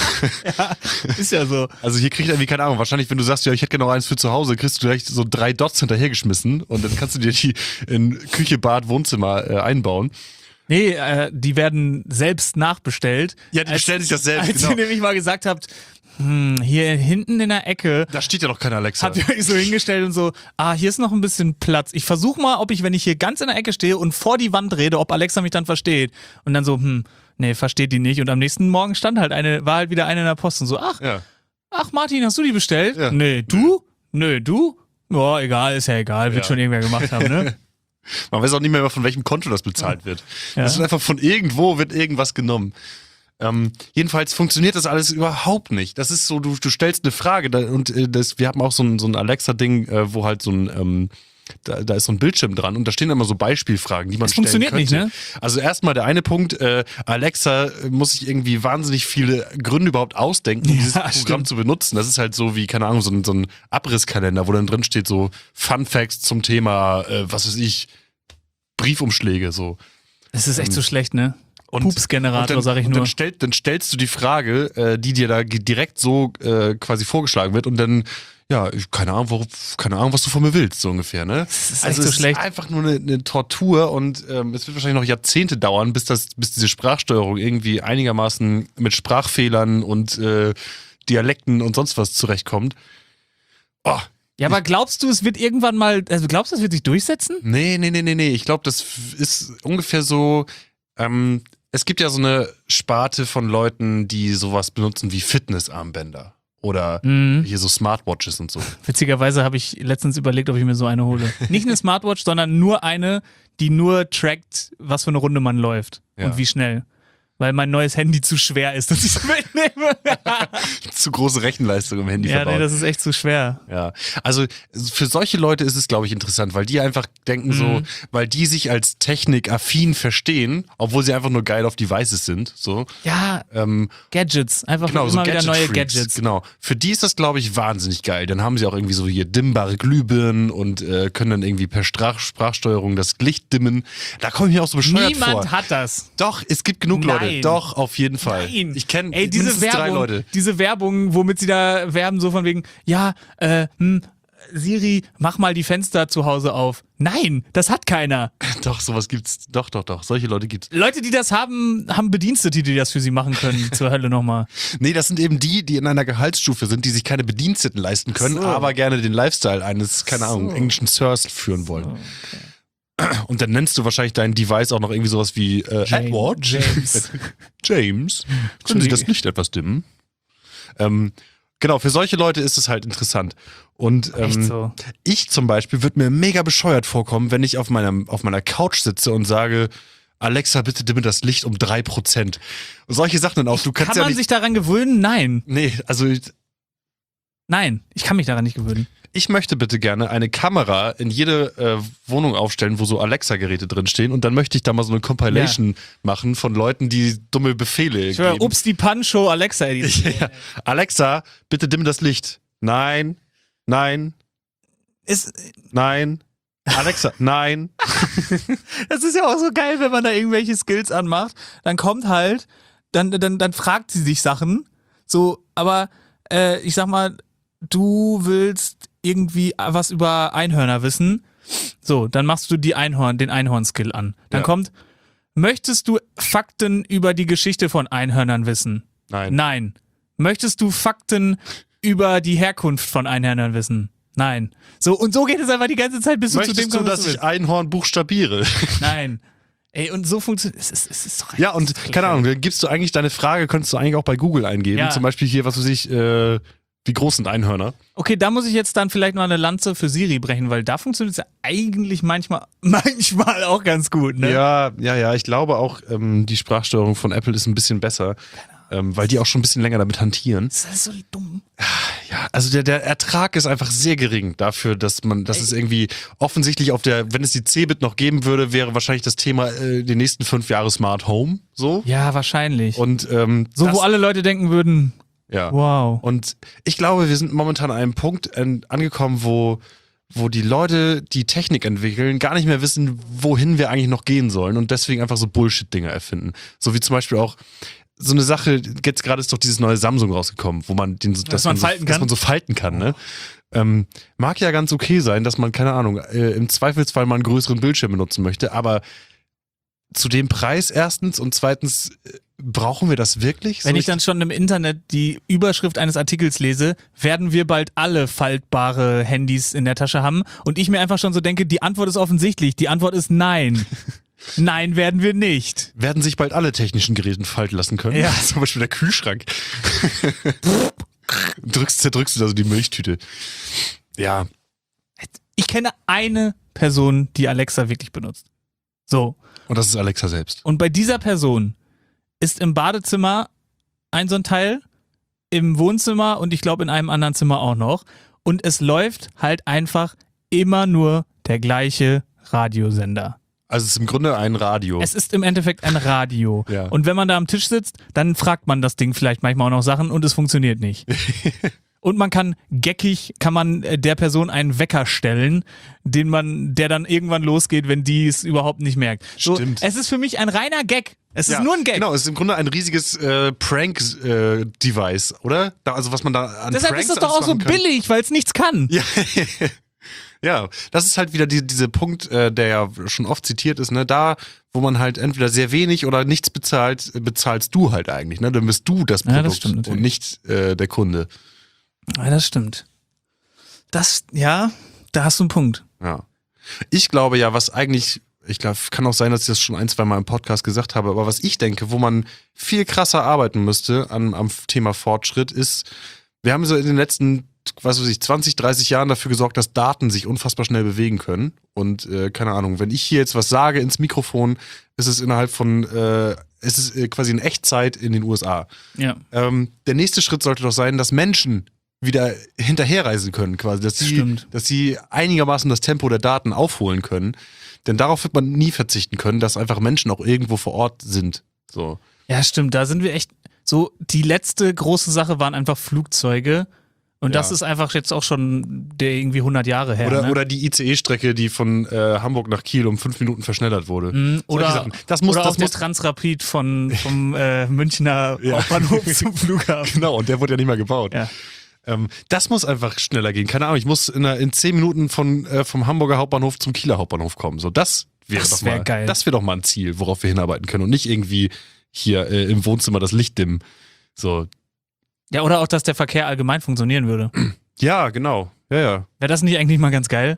Ist ja so. Also hier kriegt irgendwie, keine Ahnung, wahrscheinlich, wenn du sagst, ja, ich hätte gerne noch eins für zu Hause, kriegst du gleich so drei Dots hinterhergeschmissen und dann kannst du dir die in Küche, Bad, Wohnzimmer äh, einbauen. Nee, äh, die werden selbst nachbestellt. Ja, die bestellen sich das selbst, Als genau. ihr nämlich mal gesagt habt, hm, hier hinten in der Ecke Da steht ja noch kein Alexa. habt ihr euch so hingestellt und so, ah, hier ist noch ein bisschen Platz. Ich versuche mal, ob ich, wenn ich hier ganz in der Ecke stehe und vor die Wand rede, ob Alexa mich dann versteht. Und dann so, hm, nee, versteht die nicht. Und am nächsten Morgen stand halt eine, war halt wieder eine in der Post und so, ach, Ja. ach Martin, hast du die bestellt? Ja. Nee, du? Nö, du? Ja, egal, ist ja egal, wird Ja. schon irgendwer gemacht haben, ne? Man weiß auch nicht mehr, von welchem Konto das bezahlt wird. Ja. Das ist einfach von irgendwo wird irgendwas genommen. Ähm, jedenfalls funktioniert das alles überhaupt nicht. Das ist so, du, du stellst eine Frage da, und äh, das, wir haben auch so ein, so ein Alexa-Ding, äh, wo halt so ein, ähm, da, da ist so ein Bildschirm dran und da stehen immer so Beispielfragen, die man Das stellen funktioniert könnte. nicht, ne? Also erstmal der eine Punkt, äh, Alexa äh, muss sich irgendwie wahnsinnig viele Gründe überhaupt ausdenken, um Ja, dieses Programm stimmt. zu benutzen. Das ist halt so wie, keine Ahnung, so ein, so ein Abrisskalender, wo dann drin steht so Fun Facts zum Thema, äh, was weiß ich, Briefumschläge, so. Das ist echt so schlecht, ne? Und, Pupsgenerator, und dann, sag ich und nur. Dann, stell, dann stellst du die Frage, äh, die dir da ge- direkt so äh, quasi vorgeschlagen wird und dann, ja, ich- keine Ahnung, wo, keine Ahnung, was du von mir willst, so ungefähr, ne? Das ist echt also so es schlecht. ist einfach nur eine, eine Tortur und ähm, es wird wahrscheinlich noch Jahrzehnte dauern, bis das, bis diese Sprachsteuerung irgendwie einigermaßen mit Sprachfehlern und äh, Dialekten und sonst was zurechtkommt. Oh, Ja, aber glaubst du, es wird irgendwann mal, also glaubst du, es wird sich durchsetzen? Nee, nee, nee, nee, nee. Ich glaube, das ist ungefähr so, ähm, es gibt ja so eine Sparte von Leuten, die sowas benutzen wie Fitnessarmbänder oder Mhm. hier so Smartwatches und so. Witzigerweise habe ich letztens überlegt, ob ich mir so eine hole. Nicht eine Smartwatch, sondern nur eine, die nur trackt, was für eine Runde man läuft Ja. und wie schnell. Weil mein neues Handy zu schwer ist, dass ich es mitnehme. Zu große Rechenleistung im Handy ja, verbaut. nee, das ist echt zu schwer. Ja, also für solche Leute ist es, glaube ich, interessant, weil die einfach denken so, Mhm. weil die sich als technikaffin verstehen, obwohl sie einfach nur geil auf Devices sind, so. Ja, Ähm, Gadgets. Einfach Genau, so immer wieder neue Gadget-Freaks, Gadgets. Genau. Für die ist das, glaube ich, wahnsinnig geil. Dann haben sie auch irgendwie so hier dimmbare Glühbirnen und äh, können dann irgendwie per Sprach Sprachsteuerung das Licht dimmen. Da komme ich mir auch so bescheuert Niemand vor. hat das. Doch, es gibt genug Nein. Leute. Doch, auf jeden Fall. Nein. Ich kenne Ey, diese mindestens Werbung, drei Leute. diese Werbung, womit sie da werben, so von wegen, ja, äh, hm, Siri, mach mal die Fenster zu Hause auf. Nein, das hat keiner. Doch, sowas gibt's. Doch, doch, doch. Solche Leute gibt's. Leute, die das haben, haben Bedienstete, die das für sie machen können. Zur Hölle nochmal. Nee, das sind eben die, die in einer Gehaltsstufe sind, die sich keine Bediensteten leisten können, So. aber gerne den Lifestyle eines, keine So. Ahnung, englischen Sirs führen wollen. Okay. Und dann nennst du wahrscheinlich dein Device auch noch irgendwie sowas wie äh, Jane- Edward. James. James. Können Sie das Licht etwas dimmen? Ähm, genau, für solche Leute ist es halt interessant. Und ähm, Echt so. ich zum Beispiel würde mir mega bescheuert vorkommen, wenn ich auf meiner, auf meiner Couch sitze und sage, Alexa, bitte dimme das Licht um drei Prozent. Und solche Sachen dann auch. Du kannst Kann ja man nicht, sich daran gewöhnen? Nein. nee, also Nein, ich kann mich daran nicht gewöhnen. ich möchte bitte gerne eine Kamera in jede äh, Wohnung aufstellen, wo so Alexa-Geräte drinstehen. Und dann möchte ich da mal so eine Compilation machen von Leuten, die dumme Befehle Ich höre, geben. ups, die Pancho Alexa Edition. Ja. Alexa, bitte dimme das Licht. Nein, nein, Ist, nein. Alexa, nein. das ist ja auch so geil, wenn man da irgendwelche Skills anmacht. Dann kommt halt, dann, dann, dann fragt sie sich Sachen. So, aber äh, ich sag mal, du willst irgendwie was über Einhörner wissen. So, dann machst du die Einhorn, den Einhorn-Skill an. Dann Ja. kommt, möchtest du Fakten über die Geschichte von Einhörnern wissen? Nein. Nein. Möchtest du Fakten über die Herkunft von Einhörnern wissen? Nein. So, und so geht es einfach die ganze Zeit, bis du zu dem Möchtest du, kommst, dass was du ich willst. Einhorn buchstabiere? Nein. Ey, und so funktioniert es. Ist, es ist doch Ja, und keine Ahnung, dann gibst du eigentlich deine Frage, könntest du eigentlich auch bei Google eingeben. Ja. Zum Beispiel hier, was weiß ich, äh, wie groß sind Einhörner? Okay, da muss ich jetzt dann vielleicht noch eine Lanze für Siri brechen, weil da funktioniert es ja eigentlich manchmal, manchmal auch ganz gut, ne? Ja, ja, ja. Ich glaube auch, ähm, die Sprachsteuerung von Apple ist ein bisschen besser, ähm, weil die auch schon ein bisschen länger damit hantieren. Das ist so dumm. Ja, also der, der Ertrag ist einfach sehr gering dafür, dass man, dass es irgendwie offensichtlich auf der, wenn es die Cebit noch geben würde, wäre wahrscheinlich das Thema äh, die nächsten fünf Jahre Smart Home, so. Ja, wahrscheinlich. Und ähm, so, das, wo alle Leute denken würden, ja. wow. Und ich glaube, wir sind momentan an einem Punkt an, angekommen, wo, wo die Leute, die Technik entwickeln, gar nicht mehr wissen, wohin wir eigentlich noch gehen sollen und deswegen einfach so Bullshit-Dinger erfinden. So wie zum Beispiel auch so eine Sache, jetzt gerade ist doch dieses neue Samsung rausgekommen, wo man den, so- dass man so, falten dass kann? man so falten kann, ne? Ähm, mag ja ganz okay sein, dass man, keine Ahnung, äh, im Zweifelsfall mal einen größeren Bildschirm benutzen möchte, aber zu dem Preis erstens und zweitens, äh, brauchen wir das wirklich? Wenn So ich dann schon im Internet die Überschrift eines Artikels lese, werden wir bald alle faltbare Handys in der Tasche haben und ich mir einfach schon so denke, die Antwort ist offensichtlich. Die Antwort ist nein. Nein, werden wir nicht. werden sich bald alle technischen Geräte falten lassen können. Ja. Zum Beispiel der Kühlschrank. Drückst, zerdrückst du da so die Milchtüte. Ja. Ich kenne eine Person, die Alexa wirklich benutzt. So. Und das ist Alexa selbst. Und bei dieser Person ist im Badezimmer ein so ein Teil, im Wohnzimmer und ich glaube in einem anderen Zimmer auch noch. Und es läuft halt einfach immer nur der gleiche Radiosender. Also es ist im Grunde ein Radio. Es ist im Endeffekt ein Radio. Ja. Und wenn man da am Tisch sitzt, dann fragt man das Ding vielleicht manchmal auch noch Sachen und es funktioniert nicht. Und man kann geckig, kann man äh, der Person einen Wecker stellen, den man, der dann irgendwann losgeht, wenn die es überhaupt nicht merkt. So, Stimmt. es ist für mich ein reiner Gag. Es ist Ja, nur ein Gag. Genau, es ist im Grunde ein riesiges äh, Prank-Device, oder? Da, also was man da an Deshalb Pranks ist das doch alles auch so machen kann. billig, weil es nichts kann. Ja. Ja, das ist halt wieder die, dieser Punkt, äh, der ja schon oft zitiert ist, ne? Da, wo man halt entweder sehr wenig oder nichts bezahlt, bezahlst du halt eigentlich, ne? Dann bist du das Ja, Produkt das stimmt natürlich. und nicht äh, der Kunde. Ja, das stimmt. Das, ja, da hast du einen Punkt. Ja. Ich glaube ja, was eigentlich, ich glaube, kann auch sein, dass ich das schon ein, zwei Mal im Podcast gesagt habe, aber was ich denke, wo man viel krasser arbeiten müsste an, am Thema Fortschritt ist, wir haben so in den letzten, was weiß ich, zwanzig, dreißig Jahren dafür gesorgt, dass Daten sich unfassbar schnell bewegen können. Und äh, keine Ahnung, wenn ich hier jetzt was sage ins Mikrofon, ist es innerhalb von, äh, es ist äh, quasi in Echtzeit in den U S A. Ja. Ähm, der nächste Schritt sollte doch sein, dass Menschen wieder hinterherreisen können, quasi, dass sie, Stimmt. dass sie einigermaßen das Tempo der Daten aufholen können. Denn darauf wird man nie verzichten können, dass einfach Menschen auch irgendwo vor Ort sind. So. Ja, stimmt. Da sind wir echt, so, die letzte große Sache waren einfach Flugzeuge. Und das Ja. ist einfach jetzt auch schon der irgendwie hundert Jahre her. Oder, ne? oder die I C E-Strecke, die von äh, Hamburg nach Kiel um fünf Minuten verschnellert wurde. Mhm, Solche oder, Sachen. Das muss, oder das auch der muss, Transrapid von, vom äh, Münchner Ja. Hauptbahnhof zum Flughafen. genau, und der wurde ja nicht mehr gebaut. Ja. Ähm, das muss einfach schneller gehen. Keine Ahnung, ich muss in, einer, in zehn Minuten von, äh, vom Hamburger Hauptbahnhof zum Kieler Hauptbahnhof kommen. So, das wäre Das doch wär mal, geil. das wäre doch mal ein Ziel, worauf wir hinarbeiten können und nicht irgendwie hier äh, im Wohnzimmer das Licht dimmen. So. Ja, oder auch, dass der Verkehr allgemein funktionieren würde. Ja, genau. Ja, ja. Wäre das nicht eigentlich mal ganz geil?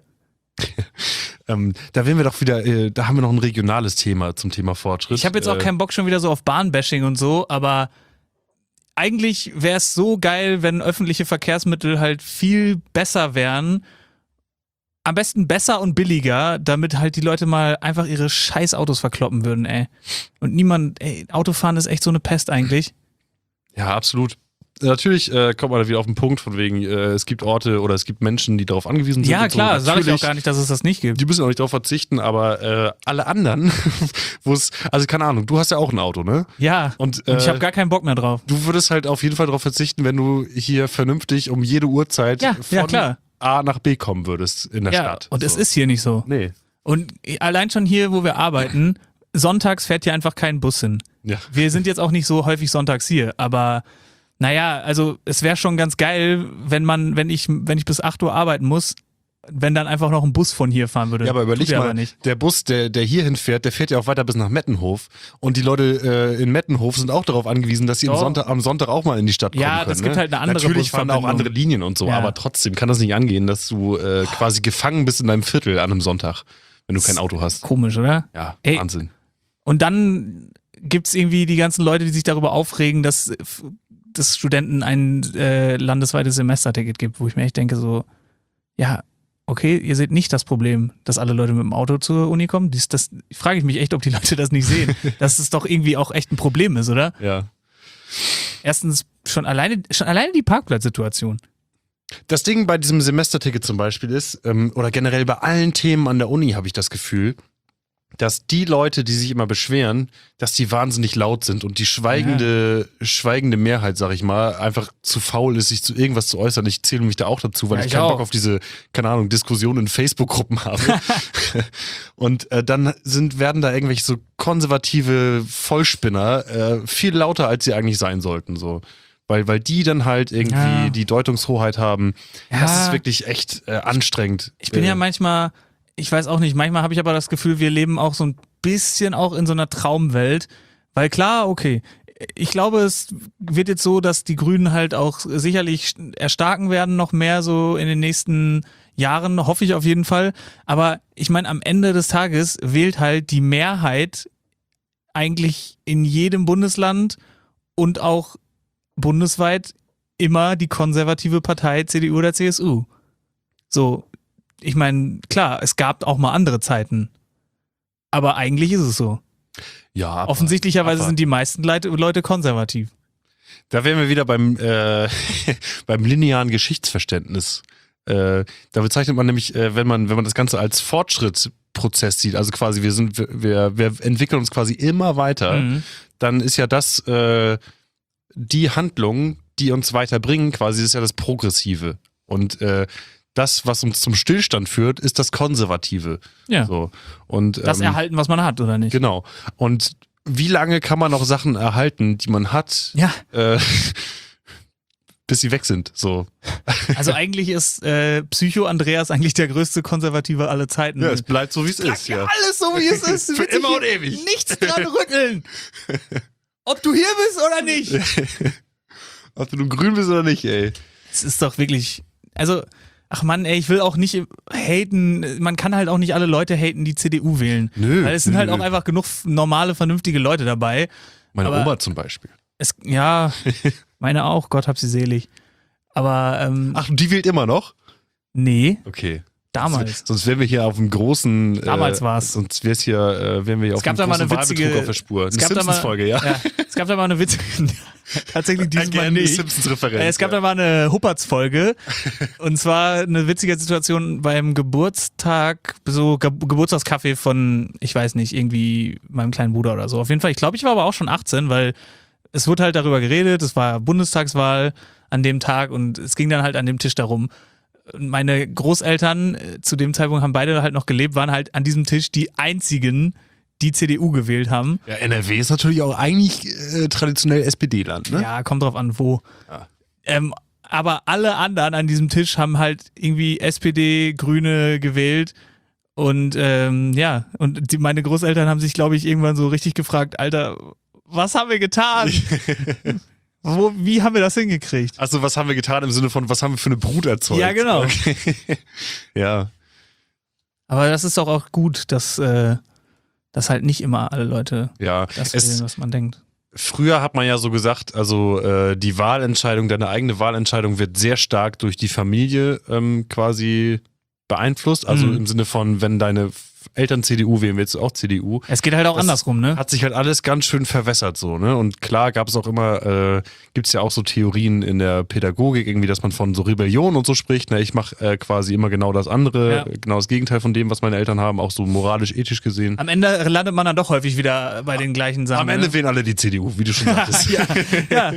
Ähm, da wären wir doch wieder, äh, da haben wir noch ein regionales Thema zum Thema Fortschritt. Ich habe jetzt auch äh, keinen Bock schon wieder so auf Bahnbashing und so, aber eigentlich wäre es so geil, wenn öffentliche Verkehrsmittel halt viel besser wären. Am besten besser und billiger, damit halt die Leute mal einfach ihre scheiß Autos verkloppen würden, ey. Und niemand, ey, Autofahren ist echt so eine Pest eigentlich. Ja, absolut. Natürlich äh, kommt man da wieder auf den Punkt, von wegen, äh, es gibt Orte oder es gibt Menschen, die darauf angewiesen sind. Ja, und so. klar, sage ich auch Natürlich, gar nicht, dass es das nicht gibt. Die müssen auch nicht darauf verzichten, aber äh, alle anderen, wo es, also keine Ahnung, du hast ja auch ein Auto, ne? Ja, Und, und ich äh, habe gar keinen Bock mehr drauf. Du würdest halt auf jeden Fall darauf verzichten, wenn du hier vernünftig um jede Uhrzeit Ja, von ja, klar. A nach B kommen würdest in der Ja, Stadt. und es So. ist hier nicht so. Nee. Und allein schon hier, wo wir arbeiten, sonntags fährt hier einfach kein Bus hin. Ja. Wir sind jetzt auch nicht so häufig sonntags hier, aber naja, also es wäre schon ganz geil, wenn man, wenn ich, wenn ich bis acht Uhr arbeiten muss, wenn dann einfach noch ein Bus von hier fahren würde. Ja, aber überleg Tut er mal, aber nicht. der Bus, der, der hier hinfährt, der fährt ja auch weiter bis nach Mettenhof. Und die Leute äh, in Mettenhof sind auch darauf angewiesen, dass sie am Doch. Sonntag, am Sonntag auch mal in die Stadt kommen Ja, können. das gibt ne? halt eine andere Natürlich fahren da auch Busverbindung. andere Linien und so, Ja. aber trotzdem kann das nicht angehen, dass du äh, quasi gefangen bist in deinem Viertel an einem Sonntag, wenn du kein Auto hast. Komisch, oder? Ja, Ey. Wahnsinn. Und dann gibt's irgendwie die ganzen Leute, die sich darüber aufregen, dass dass Studenten ein äh, landesweites Semesterticket gibt, wo ich mir echt denke so, ja, okay, ihr seht nicht das Problem, dass alle Leute mit dem Auto zur Uni kommen. Dies, das frage ich mich echt, ob die Leute das nicht sehen. Dass es doch irgendwie auch echt ein Problem ist, oder? Ja. Erstens schon alleine, schon alleine die Parkplatzsituation. Das Ding bei diesem Semesterticket zum Beispiel ist, ähm, oder generell bei allen Themen an der Uni habe ich das Gefühl, dass die Leute, die sich immer beschweren, dass die wahnsinnig laut sind und die schweigende, schweigende Mehrheit, sag ich mal, einfach zu faul ist, sich zu irgendwas zu äußern. Ich zähle mich da auch dazu, weil Ja, ich, ich keinen auch. Bock auf diese, keine Ahnung, Diskussionen in Facebook-Gruppen habe. Und äh, dann sind, werden da irgendwelche so konservative Vollspinner äh, viel lauter, als sie eigentlich sein sollten, so. Weil, weil die dann halt irgendwie Ja. die Deutungshoheit haben. Ja. Das ist wirklich echt äh, anstrengend. Ich bin äh, ja manchmal, ich weiß auch nicht, manchmal habe ich aber das Gefühl, wir leben auch so ein bisschen auch in so einer Traumwelt. Weil klar, okay, ich glaube, es wird jetzt so, dass die Grünen halt auch sicherlich erstarken werden, noch mehr so in den nächsten Jahren, hoffe ich auf jeden Fall. Aber ich meine, am Ende des Tages wählt halt die Mehrheit eigentlich in jedem Bundesland und auch bundesweit immer die konservative Partei C D U oder C S U. So, ich meine, klar, es gab auch mal andere Zeiten. Aber eigentlich ist es so. ja, aber- Offensichtlicherweise aber- sind die meisten Leute, Leute konservativ. Da wären wir wieder beim, äh, beim linearen Geschichtsverständnis. Äh, da bezeichnet man nämlich, äh, wenn man, wenn man das Ganze als Fortschrittsprozess sieht, also quasi wir sind, wir, wir entwickeln uns quasi immer weiter, Mhm. dann ist ja das äh, die Handlung, die uns weiterbringen, quasi das ist ja das Progressive. Und äh, das, was uns zum Stillstand führt, ist das Konservative. Ja. So. Und, Das ähm, erhalten, was man hat, oder nicht? Genau. Und wie lange kann man noch Sachen erhalten, die man hat, Ja, äh, bis sie weg sind? So. also eigentlich ist äh, Psycho Andreas eigentlich der größte Konservative aller Zeiten. Ja, es bleibt so, wie es Bleibt ist. ja Ja. alles so, wie es ist. Für Wird sich immer und hier ewig. Nichts dran rütteln. Ob du hier bist oder nicht. Ob du nun grün bist oder nicht, ey. Es ist doch wirklich, also, ach Mann, ey, ich will auch nicht haten, man kann halt auch nicht alle Leute haten, die C D U wählen. Nö, Weil es sind nö. halt auch einfach genug normale, vernünftige Leute dabei. Meine Aber- Oma zum Beispiel. Es, ja, meine auch, Gott hab sie selig. Aber, ähm, Ach, die wählt immer noch? nee, Okay. damals. Sonst wären wir hier auf einem großen. Damals äh, war's. Sonst wäre es hier, äh, wären wir hier Es auf gab einem da mal großen eine witzige- Wahlbetrug auf der Spur. Es Eine gab da mal- Simpsons-Folge, ja. Ja, es gab da mal eine witzige, tatsächlich diesmal Again, eine nicht. Simpsons-Referenz. Äh, Es gab ja. da mal eine Huppertz-Folge und zwar eine witzige Situation beim Geburtstag, so Ge Geburtstagskaffee von, ich weiß nicht, irgendwie meinem kleinen Bruder oder so. Auf jeden Fall, ich glaube, ich war aber auch schon achtzehn, weil es wurde halt darüber geredet, es war Bundestagswahl an dem Tag und es ging dann halt an dem Tisch darum. Und meine Großeltern äh, zu dem Zeitpunkt haben beide halt noch gelebt, waren halt an diesem Tisch die einzigen, die C D U gewählt haben. Ja, N R W ist natürlich auch eigentlich äh, traditionell S P D-Land, ne? Ja, kommt drauf an, wo. Ja. Ähm, aber alle anderen an diesem Tisch haben halt irgendwie S P D, Grüne gewählt. Und ähm, ja, und die, meine Großeltern haben sich, glaube ich, irgendwann so richtig gefragt, Alter, was haben wir getan? Wo, wie haben wir das hingekriegt? Also was haben wir getan im Sinne von, was haben wir für eine Brut erzeugt? Ja, genau. Okay. Ja. Aber das ist doch auch gut, dass, äh, dass halt nicht immer alle Leute Ja. das Es, wählen, was man denkt. früher hat man ja so gesagt, also äh, die Wahlentscheidung, deine eigene Wahlentscheidung wird sehr stark durch die Familie ähm, quasi beeinflusst. Also Mhm. im Sinne von, wenn deine Eltern C D U wählen, willst du auch C D U. Es geht halt auch Das andersrum, ne? Hat sich halt alles ganz schön verwässert so, ne? Und klar gab es auch immer, äh, gibt es ja auch so Theorien in der Pädagogik irgendwie, dass man von so Rebellion und so spricht. Ne? Ich mache äh, quasi immer genau das andere, Ja. genau das Gegenteil von dem, was meine Eltern haben, auch so moralisch, ethisch gesehen. Am Ende landet man dann doch häufig wieder bei den gleichen Sachen. Am Ende ne? wählen alle die C D U, wie du schon sagtest. ja, ja.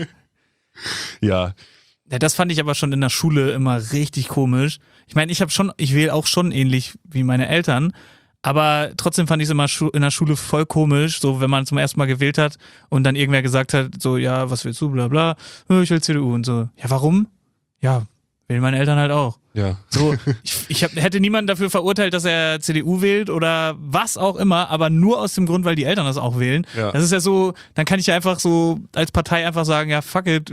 Ja. Ja, das fand ich aber schon in der Schule immer richtig komisch. Ich meine, ich habe schon, ich wähle auch schon ähnlich wie meine Eltern, aber trotzdem fand ich es immer schu- in der Schule voll komisch, so wenn man zum ersten Mal gewählt hat und dann irgendwer gesagt hat, so, ja, was willst du, bla bla, "Äh, ich will C D U und so. Ja, warum? Ja, wählen meine Eltern halt auch. Ja. So, ich, ich hab, hätte niemanden dafür verurteilt, dass er C D U wählt oder was auch immer, aber nur aus dem Grund, weil die Eltern das auch wählen. Ja. Das ist ja so, dann kann ich ja einfach so als Partei einfach sagen, ja, fuck it,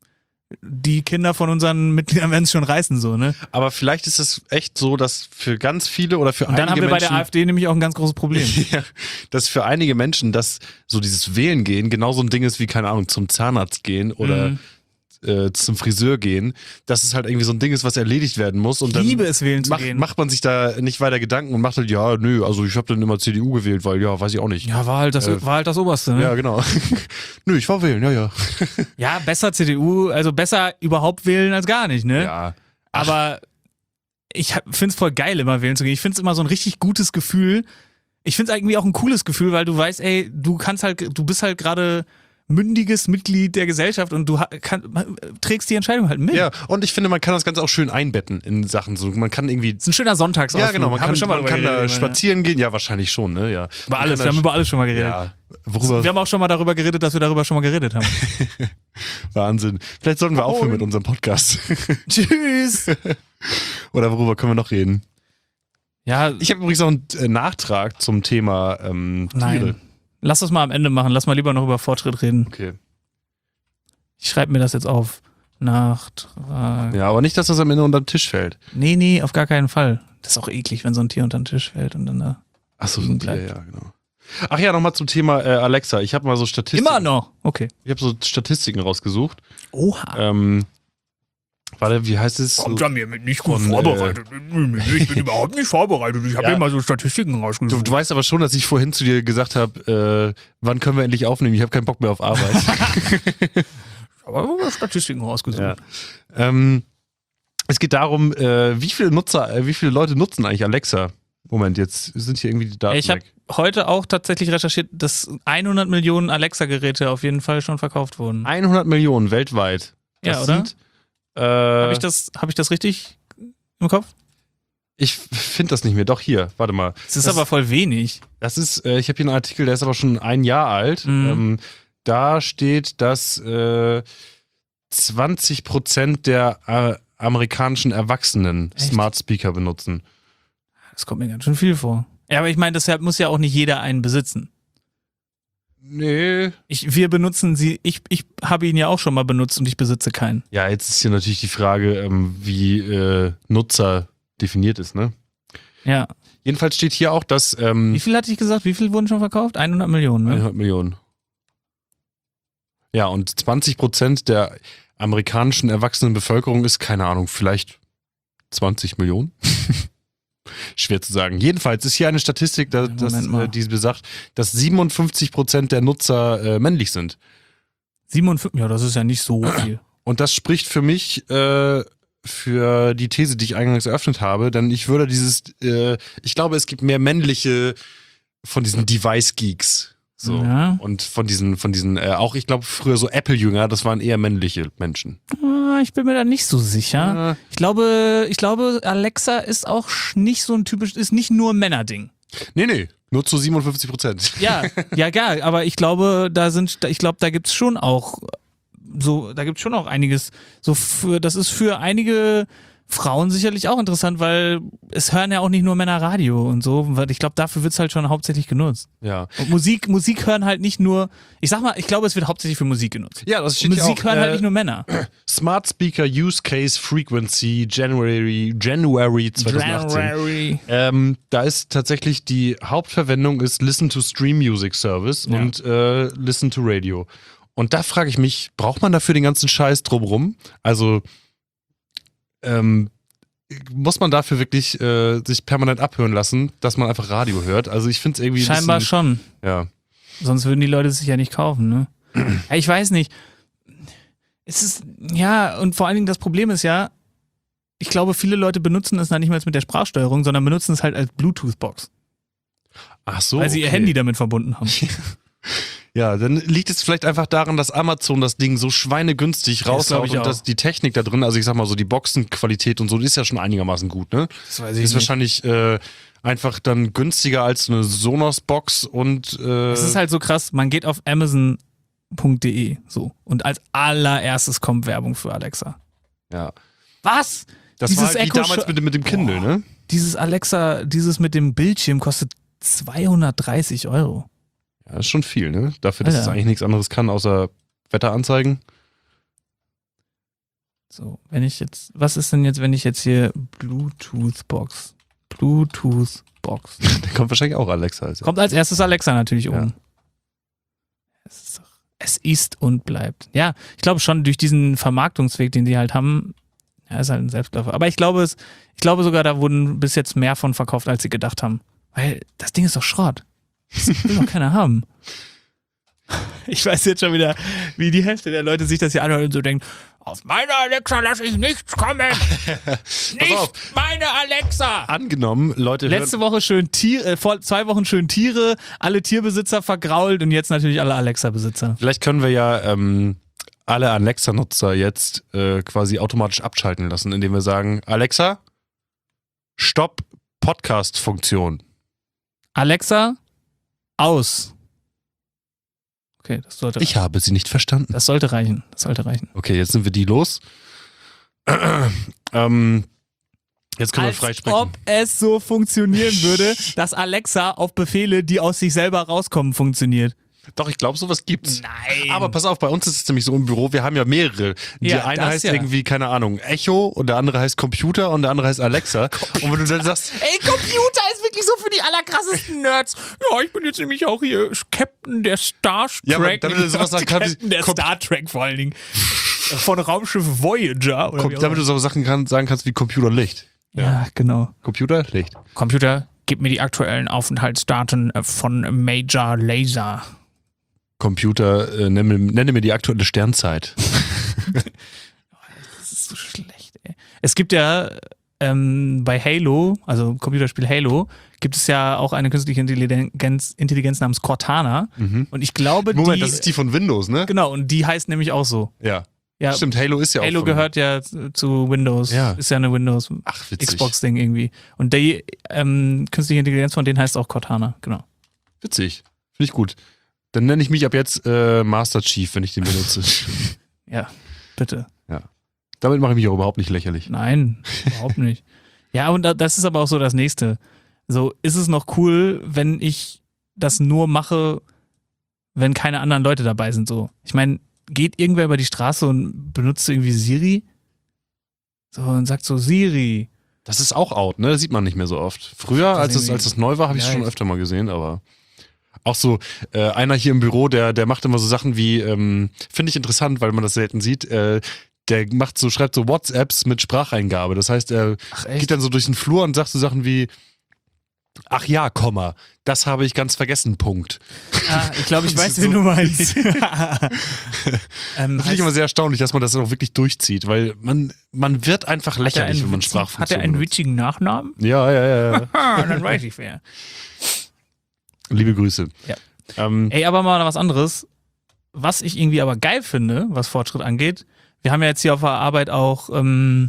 die Kinder von unseren Mitgliedern werden es schon reißen, so, ne? Aber vielleicht ist es echt so, dass für ganz viele oder für Und dann einige haben wir bei Menschen, der AfD nämlich auch ein ganz großes Problem. ja, dass für einige Menschen das so dieses Wählen gehen genauso ein Ding ist wie, keine Ahnung, zum Zahnarzt gehen oder Mhm. äh, zum Friseur gehen, dass es halt irgendwie so ein Ding ist, was erledigt werden muss. Und Ich dann liebe es, wählen zu macht, gehen. macht man sich da nicht weiter Gedanken und macht halt, ja, nö, also ich habe dann immer C D U gewählt, weil, ja, weiß ich auch nicht. Ja, war halt das, Äh, war halt das Oberste, ne? Ja, genau. Nö, ich war wählen, ja, ja. Ja, besser C D U, also besser überhaupt wählen als gar nicht, ne? Ja. Aber ich finde es voll geil, immer wählen zu gehen. Ich finde es immer so ein richtig gutes Gefühl. Ich finde es irgendwie auch ein cooles Gefühl, weil du weißt, ey, du kannst halt, du bist halt gerade mündiges Mitglied der Gesellschaft und du ha- kann, trägst die Entscheidung halt mit. Ja, und ich finde, man kann das Ganze auch schön einbetten in Sachen. So, man kann irgendwie. Das ist ein schöner Sonntagsabend. Ja, genau, man Haben wir kann, schon mal man drüber kann da geredet, ne? spazieren gehen. Ja, wahrscheinlich schon, ne? Ja. Über alles, Man wir haben kann über alles schon mal da- geredet. Ja, worüber. Wir haben auch schon mal darüber geredet, dass wir darüber schon mal geredet haben. Wahnsinn. Vielleicht sollten wir aufhören Oh. mit unserem Podcast. Tschüss! Oder worüber können wir noch reden? Ja, Ich habe übrigens noch einen äh, Nachtrag zum Thema ähm, Tiere. nein. Lass das mal am Ende machen. Lass mal lieber noch über Fortschritt reden. Okay. Ich schreibe mir das jetzt auf. Nachtrag. Ja, aber nicht, dass das am Ende unter den Tisch fällt. Nee, nee, auf gar keinen Fall. Das ist auch eklig, wenn so ein Tier unter den Tisch fällt und dann da. Achso, liegen ja, bleibt. ja, genau. Ach ja, nochmal zum Thema äh, Alexa. Ich habe mal so Statistiken. Immer noch. Okay. Ich habe so Statistiken rausgesucht. Oha. Ähm, warte, wie heißt es? Kommt So, an mir nicht gut von, vorbereitet. Ich bin überhaupt nicht vorbereitet. Ich habe Ja. immer so Statistiken du, rausgesucht. du weißt aber schon, dass ich vorhin zu dir gesagt habe, äh, wann können wir endlich aufnehmen? Ich habe keinen Bock mehr auf Arbeit. Aber immer Statistiken rausgesucht. Ja. Ähm, es geht darum, äh, wie viele Nutzer, äh, wie viele Leute nutzen eigentlich Alexa? Moment, jetzt sind hier irgendwie die Daten Ich habe weg. heute auch tatsächlich recherchiert, dass hundert Millionen Alexa-Geräte auf jeden Fall schon verkauft wurden. hundert Millionen weltweit. Das Ja, oder? Sind, äh, Habe ich, das- hab ich das richtig im Kopf? ich finde das nicht mehr. Doch, hier, warte mal. Das ist Das- aber voll wenig. Das ist, äh, ich habe hier einen Artikel, der ist aber schon ein Jahr alt. Mhm. Ähm, da steht, dass äh, zwanzig Prozent der äh, amerikanischen Erwachsenen Echt? Smart Speaker benutzen. Das kommt mir ganz schön viel vor. Ja, aber ich meine, deshalb muss ja auch nicht jeder einen besitzen. Nee. Ich, wir benutzen sie, ich, ich habe ihn ja auch schon mal benutzt und ich besitze keinen. Ja, jetzt ist hier natürlich die Frage, ähm, wie äh, Nutzer definiert ist, ne? Ja. Jedenfalls steht hier auch, dass ähm, Wie viel hatte ich gesagt? Wie viel wurden schon verkauft? hundert Millionen, ne? hundert Millionen. Ja, und zwanzig Prozent der amerikanischen erwachsenen Bevölkerung ist, keine Ahnung, vielleicht zwanzig Millionen? Schwer zu sagen. Jedenfalls ist hier eine Statistik, da, Moment das, mal. äh, die besagt, dass siebenundfünfzig Prozent der Nutzer äh, männlich sind. siebenundfünfzig, ja, das ist ja nicht so viel. Und das spricht für mich äh, für die These, die ich eingangs eröffnet habe, denn ich würde dieses, äh, ich glaube, es gibt mehr männliche von diesen Device-Geeks. So. Ja. Und von diesen, von diesen, äh, auch ich glaube, früher so Apple-Jünger, das waren eher männliche Menschen. Ah, Ich bin mir da nicht so sicher. Äh, Ich glaube, ich glaube, Alexa ist auch sch- nicht so ein typisch, ist nicht nur ein Männerding. nee, nee, nur zu siebenundfünfzig Prozent. Ja, ja, ja, aber ich glaube, da sind, ich glaube, da gibt's schon auch so, da gibt es schon auch einiges. So für, das ist für einige Frauen sicherlich auch interessant, weil es hören ja auch nicht nur Männer Radio und so. Weil ich glaube, dafür wird es halt schon hauptsächlich genutzt. Ja. Und Musik, Musik hören halt nicht nur, ich sag mal, ich glaube, es wird hauptsächlich für Musik genutzt. Ja, das steht Musik ja auch, hören äh, halt nicht nur Männer. Smart Speaker Use Case Frequency January, January zwanzig achtzehn. January. Ähm, da ist tatsächlich die Hauptverwendung ist Listen to Stream Music Service Ja. und äh, Listen to Radio. Und da frage ich mich, braucht man dafür den ganzen Scheiß drumrum? Also ähm, muss man dafür wirklich äh, sich permanent abhören lassen, dass man einfach Radio hört? Also ich finde es irgendwie ein Scheinbar bisschen, schon. Ja. Sonst würden die Leute sich ja nicht kaufen, ne? Ja, ich weiß nicht. Es ist, ja, und vor allen Dingen das Problem ist ja, ich glaube, viele Leute benutzen es dann nicht mehr mit der Sprachsteuerung, sondern benutzen es halt als Bluetooth-Box. Ach so. Weil sie ihr okay. Handy damit verbunden haben. Ja, dann liegt es vielleicht einfach daran, dass Amazon das Ding so schweinegünstig glaub raushaut ich und auch. dass die Technik da drin, also ich sag mal so die Boxenqualität und so, die ist ja schon einigermaßen gut, ne? Das weiß Ist wahrscheinlich äh, einfach dann günstiger als eine Sonos-Box und äh, Es ist halt so krass, man geht auf amazon punkt de so und als allererstes kommt Werbung für Alexa. ja. Was? Das Dieses war halt wie Echo damals Sh- mit, dem- mit dem Kindle, Boah. ne? Dieses Alexa, dieses mit dem Bildschirm kostet zweihundertdreißig Euro. Ja, das ist schon viel, ne? Dafür, dass Alter. es eigentlich nichts anderes kann, außer Wetter anzeigen. So, wenn ich jetzt, was ist denn jetzt, wenn ich jetzt hier Bluetooth-Box, Bluetooth-Box. Da kommt wahrscheinlich auch Alexa. Also. Kommt als erstes Alexa natürlich Ja. oben. Es ist, doch- es ist und bleibt. Ja, ich glaube schon, durch diesen Vermarktungsweg, den die halt haben, ja, ist halt ein Selbstläufer. Aber ich glaube es, ich glaube sogar, da wurden bis jetzt mehr von verkauft, als sie gedacht haben. Weil das Ding ist doch Schrott. Das will doch keiner haben. Ich weiß jetzt schon wieder, wie die Hälfte der Leute sich das hier anhören und so denken, auf meine Alexa lasse ich nichts kommen. Nicht auf. meine Alexa. Angenommen, Leute hören, Letzte Woche schön Tiere, äh, vor zwei Wochen schön Tiere, alle Tierbesitzer vergrault und jetzt natürlich alle Alexa-Besitzer. vielleicht können wir ja ähm, alle Alexa-Nutzer jetzt äh, quasi automatisch abschalten lassen, indem wir sagen, Alexa, stopp Podcast-Funktion. Alexa, aus. Okay, das sollte, Ich habe sie nicht verstanden. das sollte reichen. Das sollte reichen. Okay, jetzt sind wir die los. ähm, jetzt können wir Als freisprechen. ob es so funktionieren würde, dass Alexa auf Befehle, die aus sich selber rauskommen, funktioniert. Doch, ich glaube, sowas gibt's. Nein. Aber pass auf, bei uns ist es nämlich so im Büro, wir haben ja mehrere. Die Ja, eine das heißt ja. irgendwie, keine Ahnung, Echo und der andere heißt Computer und der andere heißt Alexa. Und wenn du dann sagst, Ey, Computer ist wirklich so für die allerkrassesten Nerds. Ja, ich bin jetzt nämlich auch hier Captain der Star Trek. Ja, aber damit du sowas sagen kannst, Captain der kommt- Star Trek vor allen Dingen. Von Raumschiff Voyager. Oder komm, wie auch damit du immer. so Sachen kann, sagen kannst wie Computer Licht. Ja, genau. Computer Licht. Computer, gib mir die aktuellen Aufenthaltsdaten von Major Laser. Computer, äh, nenne, nenne mir die aktuelle Sternzeit. Das ist so schlecht, ey. Es gibt ja ähm, bei Halo, also Computerspiel Halo, gibt es ja auch eine künstliche Intelligenz, Intelligenz namens Cortana. Und ich glaube, Moment, die. das ist die von Windows, ne? Genau, und die heißt nämlich auch so. Ja. Ja, Stimmt, Halo ist ja auch Halo von, gehört ja zu Windows. Ja. Ist ja eine Windows Ach, witzig. Xbox-Ding irgendwie. Und die ähm, künstliche Intelligenz von denen heißt auch Cortana, genau. Witzig. Finde ich gut. Dann nenne ich mich ab jetzt äh, Master Chief, wenn ich den benutze. Ja, bitte. Damit mache ich mich auch überhaupt nicht lächerlich. Nein, überhaupt nicht. Ja, und da- das ist aber auch so das Nächste. So, ist es noch cool, wenn ich das nur mache, wenn keine anderen Leute dabei sind, so. Ich meine, geht irgendwer über die Straße und benutzt irgendwie Siri? So, und sagt so, Siri. Das ist auch out, ne? Das sieht man nicht mehr so oft. Früher, Das als es, irgendwie- als es neu war, habe ich es Ja, schon ich- öfter mal gesehen, aber auch so, äh, einer hier im Büro, der, der macht immer so Sachen wie, ähm, finde ich interessant, weil man das selten sieht, äh, der macht so, schreibt so WhatsApps mit Spracheingabe. Das heißt, er Ach, geht dann so durch den Flur und sagt so Sachen wie, ach ja, Komma, das habe ich ganz vergessen, Punkt. Ah, ich glaube, ich Das weiß, ist wen so- du meinst. ähm, Das finde ich heißt- immer sehr erstaunlich, dass man das auch wirklich durchzieht, weil man, man wird einfach hat er lächerlich, einen, wenn man witzigen- Sprachfunktionen hat er einen benutzt. witzigen Nachnamen? Ja, ja, ja, ja. Ah, dann weiß ich wer. Liebe Grüße. Ja. Ähm, Ey, aber mal was anderes. Was ich irgendwie aber geil finde, was Fortschritt angeht, wir haben ja jetzt hier auf der Arbeit auch ähm,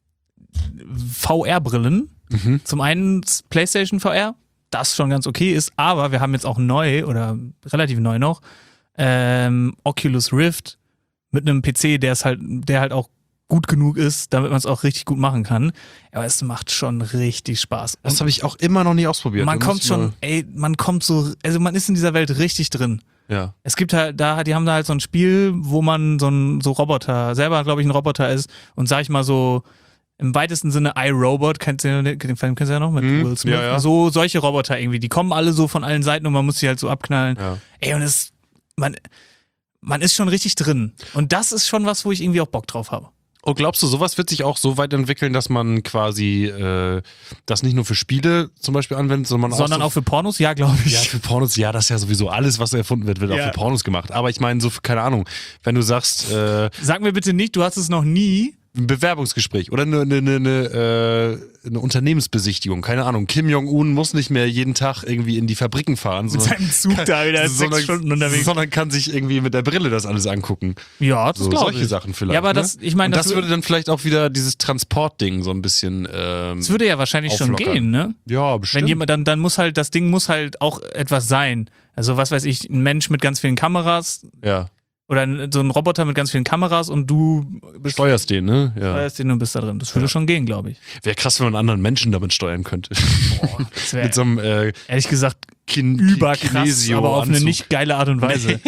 V R-Brillen. mhm. Zum einen PlayStation V R, das schon ganz okay ist, aber wir haben jetzt auch neu oder relativ neu noch ähm, Oculus Rift mit einem P C, der ist halt, der halt auch gut genug ist, damit man es auch richtig gut machen kann. Aber es macht schon richtig Spaß. Das habe ich auch immer noch nie ausprobiert. Man Da kommt muss ich schon, mal- ey, man kommt so, also man ist in dieser Welt richtig drin. Ja. Es gibt halt, da, die haben da halt so ein Spiel, wo man so ein so Roboter, selber glaube ich ein Roboter ist und sag ich mal so im weitesten Sinne iRobot, kennst du den Film kennst du ja noch mit Mhm, Will Smith? ja, ja. So solche Roboter irgendwie, die kommen alle so von allen Seiten und man muss sie halt so abknallen. Ja. Ey, und es, man, man ist schon richtig drin. Und das ist schon was, wo ich irgendwie auch Bock drauf habe. Und glaubst du, sowas wird sich auch so weit entwickeln, dass man quasi äh, das nicht nur für Spiele zum Beispiel anwendet, sondern, Sondern auch, auch für Pornos? Ja, glaube ich. Ja, für Pornos, ja, das ist ja sowieso alles, was erfunden wird, wird Ja. auch für Pornos gemacht. Aber ich meine, so, für- keine Ahnung, wenn du sagst, äh, Sag mir bitte nicht, du hast es noch nie. ein Bewerbungsgespräch oder eine, eine, eine, eine, äh, eine Unternehmensbesichtigung, keine Ahnung. Kim Jong-un muss nicht mehr jeden Tag irgendwie in die Fabriken fahren, Mit sondern, seinem Zug da wieder sechs Stunden unterwegs. sondern kann sich irgendwie mit der Brille das alles angucken. Ja, das So, glaube ich. solche Sachen vielleicht. Ja, aber ne? das, ich meine, Und das, das wür- würde dann vielleicht auch wieder dieses Transportding so ein bisschen. Ähm, das würde ja wahrscheinlich schon auflockern. gehen, ne? ja, bestimmt. Wenn jemand, dann, dann muss halt, das Ding muss halt auch etwas sein. Also was weiß ich, ein Mensch mit ganz vielen Kameras ja. oder ein- so ein Roboter mit ganz vielen Kameras und du Steuerst den, ne? Ja. steuerst den und bist da drin. Das würde Ja. schon gehen, glaube ich. Wäre krass, wenn man einen anderen Menschen damit steuern könnte. Das wär, Mit so einem äh, ehrlich gesagt, Kin überkrass, Kinesio aber auf eine Anzug. nicht geile Art und Weise.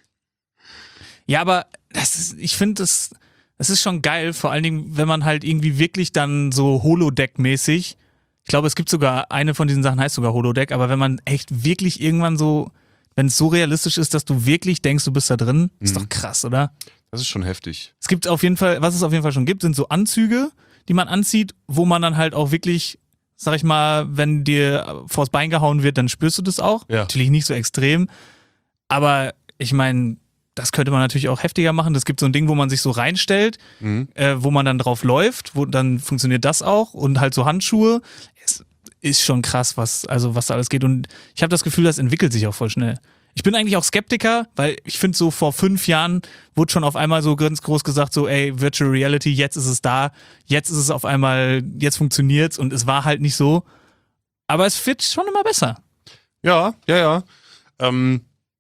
Ja, aber das ist, ich finde, das, das ist schon geil, vor allen Dingen, wenn man halt irgendwie wirklich dann so Holodeck-mäßig, ich glaube, es gibt sogar, eine von diesen Sachen heißt sogar Holodeck, aber wenn man echt wirklich irgendwann so, wenn es so realistisch ist, dass du wirklich denkst, du bist da drin, ist Mhm. doch krass, oder? Das ist schon heftig. Es gibt auf jeden Fall, was es auf jeden Fall schon gibt, sind so Anzüge, die man anzieht, wo man dann halt auch wirklich, sag ich mal, wenn dir vors Bein gehauen wird, dann spürst du das auch. Ja. Natürlich nicht so extrem, aber ich meine, das könnte man natürlich auch heftiger machen. Es gibt so ein Ding, wo man sich so reinstellt, Mhm. äh, wo man dann drauf läuft, wo dann funktioniert das auch und halt so Handschuhe. Es ist schon krass, was also was da alles geht und ich habe das Gefühl, das entwickelt sich auch voll schnell. Ich bin eigentlich auch Skeptiker, weil ich finde so vor fünf Jahren wurde schon auf einmal so ganz groß gesagt so, ey, Virtual Reality, jetzt ist es da, jetzt ist es auf einmal, jetzt funktioniert's und es war halt nicht so. Aber es wird schon immer besser. Ja, ja, ja. Ähm,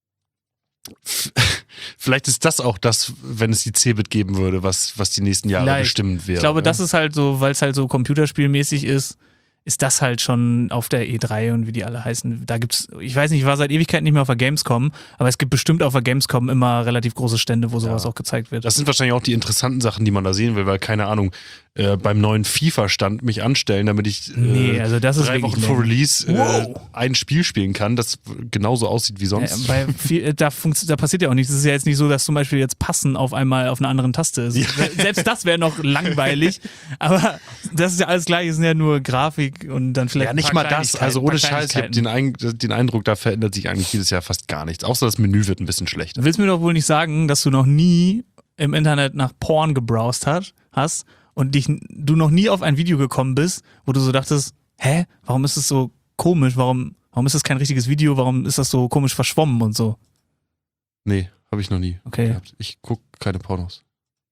f- vielleicht ist das auch das, wenn es die Cebit geben würde, was, was die nächsten Jahre Vielleicht. bestimmt wäre. Ich glaube, ne? das ist halt so, weil es halt so computerspielmäßig ist, ist das halt schon auf der E drei und wie die alle heißen. Da gibt's, ich weiß nicht, ich war seit Ewigkeiten nicht mehr auf der Gamescom, aber es gibt bestimmt auf der Gamescom immer relativ große Stände, wo sowas Ja. auch gezeigt wird. Das sind wahrscheinlich auch die interessanten Sachen, die man da sehen will, weil, keine Ahnung, äh, beim neuen FIFA-Stand mich anstellen, damit ich äh, Nee, also das ist drei wirklich Wochen vor lame. Release äh, Wow. ein Spiel spielen kann, das genauso aussieht wie Ja, sonst. bei viel, da, funkt, da passiert ja auch nichts. Es ist ja jetzt nicht so, dass zum Beispiel jetzt Passen auf einmal auf einer anderen Taste ist. Selbst das wäre noch langweilig. Aber das ist ja alles gleich, es sind ja nur Grafik und dann vielleicht Ja, ein nicht paar mal das. Kleinigkeiten, Also ein paar ohne Scheiß, ich habe den, Kleinigkeiten. Ein- den Eindruck, da verändert sich eigentlich jedes Jahr fast gar nichts. Außer das Menü wird ein bisschen schlechter. Du willst mir doch wohl nicht sagen, dass du noch nie im Internet nach Porn gebrowst hat, hast und dich, du noch nie auf ein Video gekommen bist, wo du so dachtest, hä, warum ist es so komisch? Warum, warum ist das kein richtiges Video? Warum ist das so komisch verschwommen und so? Nee, habe ich noch nie. Okay. gehabt. Ich gucke keine Pornos.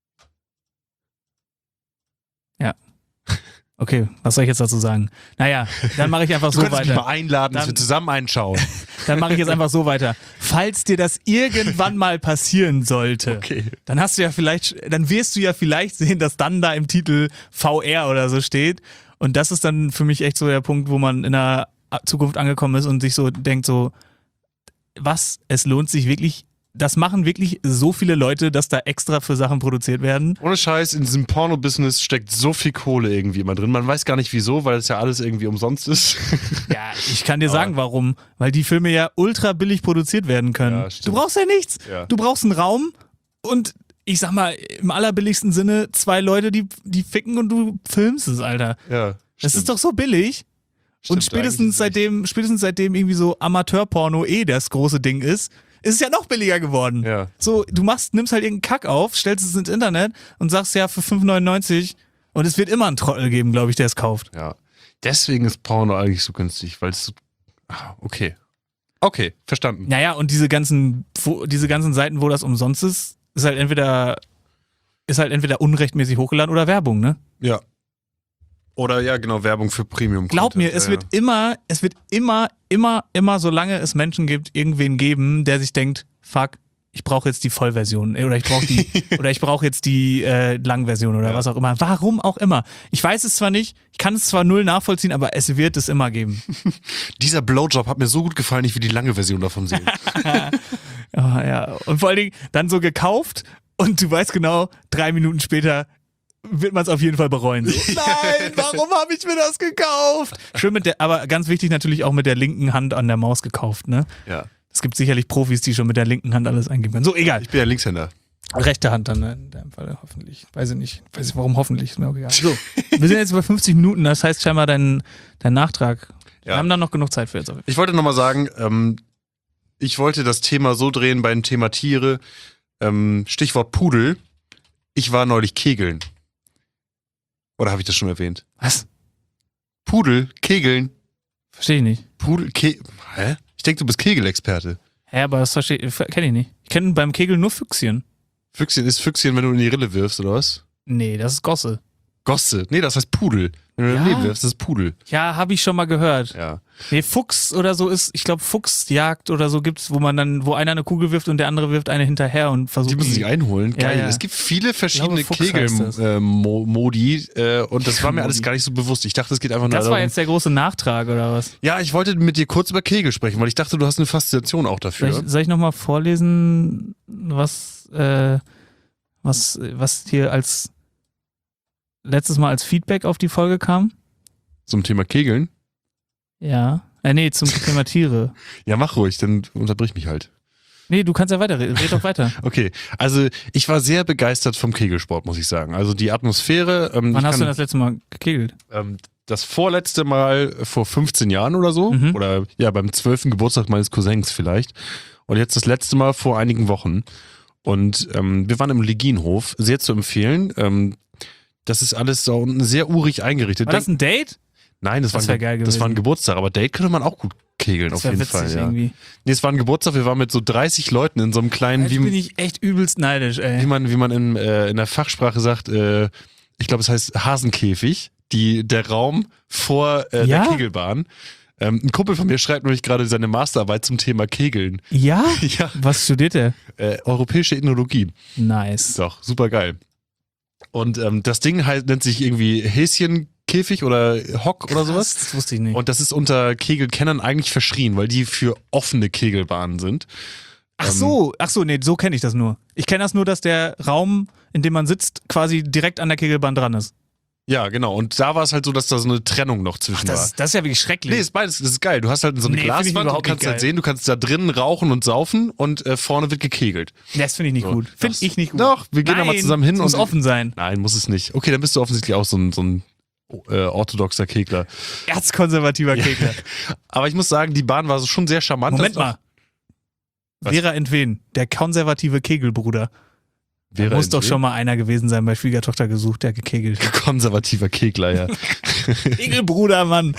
Okay, was soll ich jetzt dazu sagen? Naja, dann mache ich einfach Du so kannst mich weiter. mal einladen, dass Dann- wir zusammen einschauen. Dann mache ich jetzt einfach so weiter. Falls dir das irgendwann mal passieren sollte, Okay. dann hast du ja vielleicht, dann wirst du ja vielleicht sehen, dass dann da im Titel V R oder so steht. Und das ist dann für mich echt so der Punkt, wo man in der Zukunft angekommen ist und sich so denkt so, was, es lohnt sich wirklich, das machen wirklich so viele Leute, dass da extra für Sachen produziert werden. Ohne Scheiß, in diesem Porno-Business steckt so viel Kohle irgendwie immer drin. Man weiß gar nicht wieso, weil es ja alles irgendwie umsonst ist. Ja, ich kann dir sagen, warum. Weil die Filme ja ultra billig produziert werden können. Ja, du stimmt. brauchst ja nichts. Ja. Du brauchst einen Raum und ich sag mal, im allerbilligsten Sinne zwei Leute, die, die ficken und du filmst es, Alter. Ja, Das ist doch so billig. Stimmt, und spätestens eigentlich ist es seitdem, spätestens seitdem irgendwie so Amateurporno eh das große Ding ist, ist es ja noch billiger geworden. Ja. So, du machst, nimmst halt irgendeinen Kack auf, stellst es ins Internet und sagst ja für fünf neunundneunzig und es wird immer einen Trottel geben, glaube ich, der es kauft. Ja. Deswegen ist Porno eigentlich so günstig, weil es so. Ah, okay. Okay, verstanden. Naja, und diese ganzen, wo- diese ganzen Seiten, wo das umsonst ist, ist halt entweder, ist halt entweder unrechtmäßig hochgeladen oder Werbung, ne? Ja. Oder ja, genau, Werbung für Premium. Glaub mir, es wird immer, es wird immer, immer, immer, solange es Menschen gibt, irgendwen geben, der sich denkt, fuck, ich brauche jetzt die Vollversion oder ich brauche die oder ich brauche jetzt die äh, Langversion oder Ja. was auch immer. Warum auch immer. Ich weiß es zwar nicht, ich kann es zwar null nachvollziehen, aber es wird es immer geben. Dieser Blowjob hat mir so gut gefallen, ich will die lange Version davon sehen. Ja, ja. Und vor allen Dingen dann so gekauft und du weißt genau, drei Minuten später wird man es auf jeden Fall bereuen. So, nein, warum habe ich mir das gekauft? Schön mit der, aber ganz wichtig natürlich auch mit der linken Hand an der Maus gekauft, ne? Ja. Es gibt sicherlich Profis, die schon mit der linken Hand alles eingeben können. So, egal. Ich bin ja Linkshänder. Rechte Hand dann ne? in dem Fall hoffentlich. Weiß ich nicht. Weiß ich warum hoffentlich, ist mir auch egal. So, wir sind jetzt über fünfzig Minuten, das heißt scheinbar dein, dein Nachtrag. Wir Ja. haben dann noch genug Zeit für jetzt. Ich wollte nochmal sagen, ähm, ich wollte das Thema so drehen beim Thema Tiere. Ähm, Stichwort Pudel. Ich war neulich kegeln. Oder habe ich das schon erwähnt? Was? Pudel, kegeln. Verstehe ich nicht. Pudel, Ke... Hä? Ich denke, du bist Kegelexperte. Ja, aber das verstehe kenne ich nicht. Ich kenne beim Kegeln nur Füchschen. Füchschen ist Füchschen, wenn du in die Rille wirfst, oder was? Nee, das ist Gosse. Gosse. Nee, das heißt Pudel. Wenn du in die Ja. Rille wirfst, das ist Pudel. Ja, habe ich schon mal gehört. Ja. Nee, Fuchs oder so ist, ich glaube Fuchsjagd oder so gibt's, wo man dann, wo einer eine Kugel wirft und der andere wirft eine hinterher und versucht Die müssen sich einholen. Ja, Geil. ja. Es gibt viele verschiedene Fuchs heißt das. Kegel-Modi äh, und das war mir alles Modi. gar nicht so bewusst. Ich dachte, es geht einfach nur Das war darum. jetzt der große Nachtrag oder was? Ja, ich wollte mit dir kurz über Kegel sprechen, weil ich dachte, du hast eine Faszination auch Soll dafür. ich, soll ich nochmal vorlesen, was, äh, was, was hier als letztes Mal als Feedback auf die Folge kam? Zum Thema Kegeln? Ja. Äh, nee, zum Thema Tiere. Ja, mach ruhig, dann unterbrich mich halt. Nee, du kannst ja weiterreden. Red doch weiter. Okay, also ich war sehr begeistert vom Kegelsport, muss ich sagen. Also die Atmosphäre. Ähm, Wann ich hast du kann, das letzte Mal gekegelt? ähm, das vorletzte Mal vor fünfzehn Jahren oder so. Mhm. Oder ja, beim zwölften Geburtstag meines Cousins vielleicht. Und jetzt das letzte Mal vor einigen Wochen. Und ähm, wir waren im Legienhof, sehr zu empfehlen. Ähm, das ist alles so sehr urig eingerichtet. War das ein Date? Nein, das, Das war, wär ein, geil das gewesen. war ein Geburtstag, aber Date könnte man auch gut kegeln, Das auf wäre jeden witzig Fall. Ja. irgendwie. Nee, es war ein Geburtstag, wir waren mit so dreißig Leuten in so einem kleinen, Jetzt wie, bin ich echt übelst neidisch, wie ey. man, wie man in, äh, in der Fachsprache sagt, äh, ich glaube, es heißt Hasenkäfig, die, der Raum vor äh, Ja? der Kegelbahn. Ähm, ein Kumpel von mir schreibt nämlich gerade seine Masterarbeit zum Thema Kegeln. Ja? Ja, Was studiert der? äh, europäische Ethnologie. Nice. Doch, super geil. Und ähm, das Ding halt, nennt sich irgendwie Häschenkäfig oder Hock oder sowas. Das wusste ich nicht. Und das ist unter Kegelkennern eigentlich verschrien, weil die für offene Kegelbahnen sind. Ach so, ach so, nee, so kenne ich das nur. Ich kenne das nur, dass der Raum, in dem man sitzt, quasi direkt an der Kegelbahn dran ist. Ja, genau. Und da war es halt so, dass da so eine Trennung noch zwischen Das, war. ist- das ist ja wirklich schrecklich. Nee, ist beides, das ist geil. Du hast halt so eine Nee, find ich Glaswand, du überhaupt kannst nicht halt geil. sehen, du kannst da drinnen rauchen und saufen und äh, vorne wird gekegelt. das finde ich nicht So, gut. Finde das- ich nicht gut. Doch, wir gehen da mal Nein, zusammen hin es muss und- offen sein. Nein, muss es nicht. Okay, dann bist du offensichtlich auch so ein, so ein äh, orthodoxer Kegler. Erzkonservativer Kegler. Aber ich muss sagen, die Bahn war so schon sehr charmant. Moment Das ist mal. Was? Vera Entwen, der konservative Kegelbruder. auch- Wäre Muss ein doch schon mal einer gewesen sein bei Schwiegertochter gesucht, der gekegelt hat. konservativer Kegler, ja. Kegelbruder, Mann.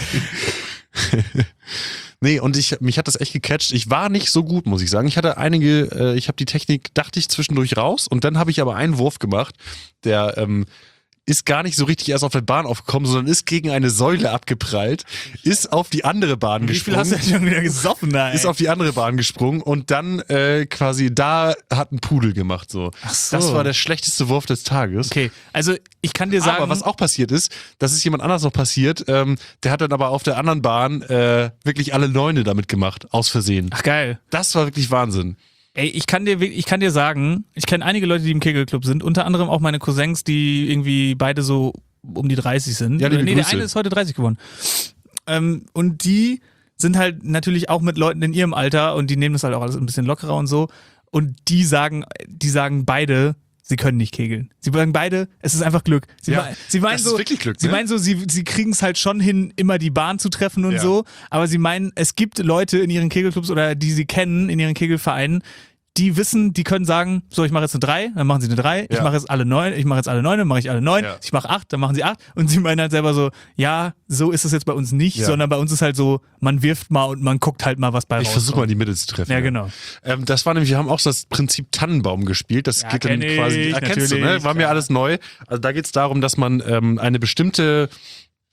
Nee, und ich, mich hat das echt gecatcht. Ich war nicht so gut, muss ich sagen. Ich hatte einige, äh, ich habe die Technik, dachte ich, zwischendurch raus und dann habe ich aber einen Wurf gemacht, der ähm, ist gar nicht so richtig erst auf der Bahn aufgekommen, sondern ist gegen eine Säule abgeprallt, ist auf die andere Bahn Wie viel hast gesprungen. du denn schon wieder gesoffen da, ey? Ist auf die andere Bahn gesprungen und dann äh, quasi da hat ein Pudel gemacht. So. Ach so. Das war der schlechteste Wurf des Tages. Okay, also ich kann dir sagen, Aber was auch passiert ist, das ist jemand anders noch passiert, ähm, der hat dann aber auf der anderen Bahn äh, wirklich alle Neune damit gemacht, aus Versehen. ach geil. Das war wirklich Wahnsinn. Ey, ich kann dir, wirklich- ich kann dir sagen, ich kenne einige Leute, die im Kegelclub sind, unter anderem auch meine Cousins, die irgendwie beide so um die dreißig sind. Ja, liebe nee, der Grüße. eine ist heute dreißig geworden. Ähm, und die sind halt natürlich auch mit Leuten in ihrem Alter und die nehmen das halt auch alles ein bisschen lockerer und so. Und die sagen, die sagen beide, sie können nicht kegeln. Sie sagen beide, es ist einfach Glück. Sie, Ja, mei- sie meinen das so, ist wirklich Glück, sie ne? meinen so, sie, sie kriegen es halt schon hin, immer die Bahn zu treffen und Ja. so. Aber sie meinen, es gibt Leute in ihren Kegelclubs oder die sie kennen in ihren Kegelvereinen, die wissen, die können sagen, so, ich mache jetzt eine drei, dann machen sie eine drei, ich Ja. mache jetzt alle neun, ich mache jetzt alle neun, dann mache ich alle neun, Ja. ich mache acht, dann machen sie acht und sie meinen halt selber so, ja, so ist es jetzt bei uns nicht, Ja. sondern bei uns ist halt so, man wirft mal und man guckt halt mal, was bei Ich versuche mal rauskommt. die Mitte zu treffen. Ja, genau. Ähm, das war nämlich, wir haben auch das Prinzip Tannenbaum gespielt. Das Ja, geht dann kenn quasi, ich, ah, kennst du, ne? natürlich, War mir klar. alles neu. Also da geht es darum, dass man ähm, eine bestimmte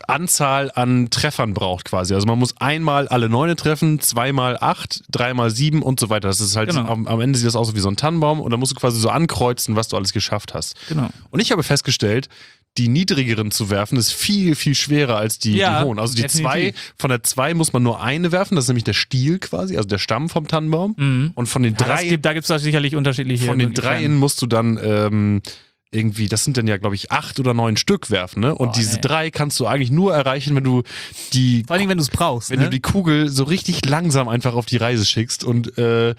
Anzahl an Treffern braucht quasi. Also man muss einmal alle Neune treffen, zweimal acht, dreimal sieben und so weiter. Das ist halt, Genau. am, am Ende sieht das aus wie so ein Tannenbaum und dann musst du quasi so ankreuzen, was du alles geschafft hast. Genau. Und ich habe festgestellt, die niedrigeren zu werfen ist viel, viel schwerer als die, Ja, die hohen. Also die definitiv. zwei, von der zwei muss man nur eine werfen, das ist nämlich der Stiel quasi, also der Stamm vom Tannenbaum. Mhm. Und von den Ja, das drei, gibt, da gibt es sicherlich unterschiedliche. von den Möglichkeiten. dreien musst du dann ähm, irgendwie, das sind dann ja, glaube ich, acht oder neun Stück werfen, ne? Und Boah, diese nee. drei kannst du eigentlich nur erreichen, wenn du die, Vor allem, wenn du es brauchst. wenn ne? du die Kugel so richtig langsam einfach auf die Reise schickst und äh,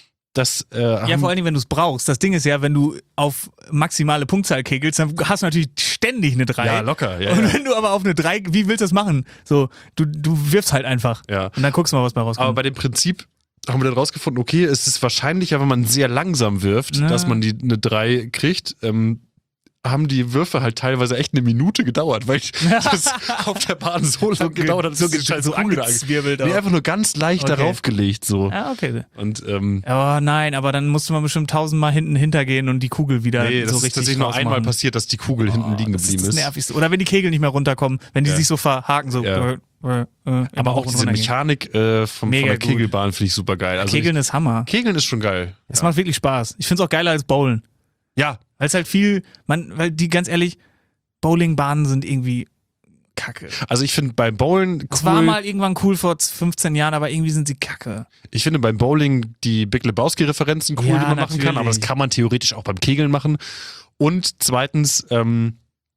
das äh, Ja, haben- vor allen Dingen, wenn du es brauchst. Das Ding ist ja, wenn du auf maximale Punktzahl kegelst, dann hast du natürlich ständig eine drei. ja, locker, ja, Und ja. wenn du aber auf eine drei, wie willst du das machen? So, du, du wirfst halt einfach. Ja. Und dann guckst du mal, was bei rauskommt. Aber bei dem Prinzip haben wir dann rausgefunden, okay, es ist wahrscheinlicher, wenn man sehr langsam wirft, Na. dass man die eine drei kriegt. Ähm, haben die Würfe halt teilweise echt eine Minute gedauert, weil das auf der Bahn so lange gedauert hat, dass so, die scheiß so Kugel da- angezwirbelt Nee, auch. einfach nur ganz leicht Okay. darauf gelegt so. Ja, okay. Und ähm, Oh nein, aber dann musste man bestimmt tausendmal hinten hintergehen und die Kugel wieder nee, so das ist richtig tatsächlich nur einmal rausmachen. passiert, dass die Kugel hinten liegen Das ist geblieben das ist. Nervigste. Oder wenn die Kegel nicht mehr runterkommen, wenn die Ja. sich so verhaken, so. Ja. Äh, äh, äh, immer Aber hoch auch und diese runter gehen. Mechanik äh, vom, von Mega der gut. Kegelbahn finde ich super geil. Also Kegeln ich, ist Hammer. Kegeln ist schon geil. Es Ja. macht wirklich Spaß. Ich finde es auch geiler als Bowlen. ja, Weil es halt viel, man, weil die ganz ehrlich, Bowlingbahnen sind irgendwie kacke. also ich finde beim Bowlen Es war cool. mal irgendwann cool vor fünfzehn Jahren, aber irgendwie sind sie kacke. Ich finde beim Bowling die Big Lebowski-Referenzen cool, Ja, die man machen kann, aber das natürlich. kann man theoretisch auch beim Kegeln machen. Und zweitens, ähm,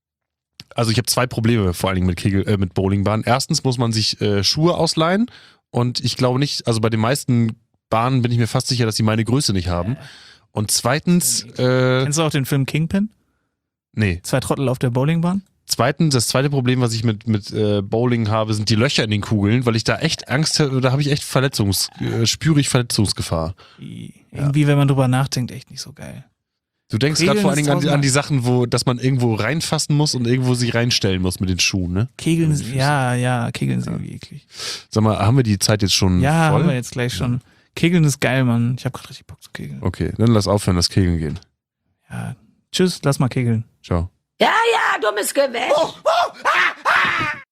also ich habe zwei Probleme vor allen Dingen mit Kegel, äh, mit Bowlingbahnen. Erstens muss man sich äh, Schuhe ausleihen und ich glaube nicht, also bei den meisten Bahnen bin ich mir fast sicher, dass sie meine Größe nicht haben. Und zweitens, äh, Kennst du auch den Film Kingpin? nee. Zwei Trottel auf der Bowlingbahn? Zweitens, das zweite Problem, was ich mit, mit äh, Bowling habe, sind die Löcher in den Kugeln, weil ich da echt Angst habe, da habe ich echt Verletzungs, äh, spüre ich Verletzungsgefahr. Irgendwie, wenn man drüber nachdenkt, echt nicht so geil. Du denkst Kegeln gerade vor allen ist Dingen an die, tausendmal- an die Sachen, wo, dass man irgendwo reinfassen muss und irgendwo sich reinstellen muss mit den Schuhen, ne? Kegeln, Ja, ist, ja, ja, Kegeln sind irgendwie eklig. Sag mal, haben wir die Zeit jetzt schon Ja, voll? haben wir jetzt gleich schon. Kegeln ist geil, Mann. Ich hab grad richtig Bock zu kegeln. Okay, dann lass aufhören, das Kegeln gehen. Ja. Tschüss, lass mal kegeln. Ciao. Ja, ja, dummes Gewäsch.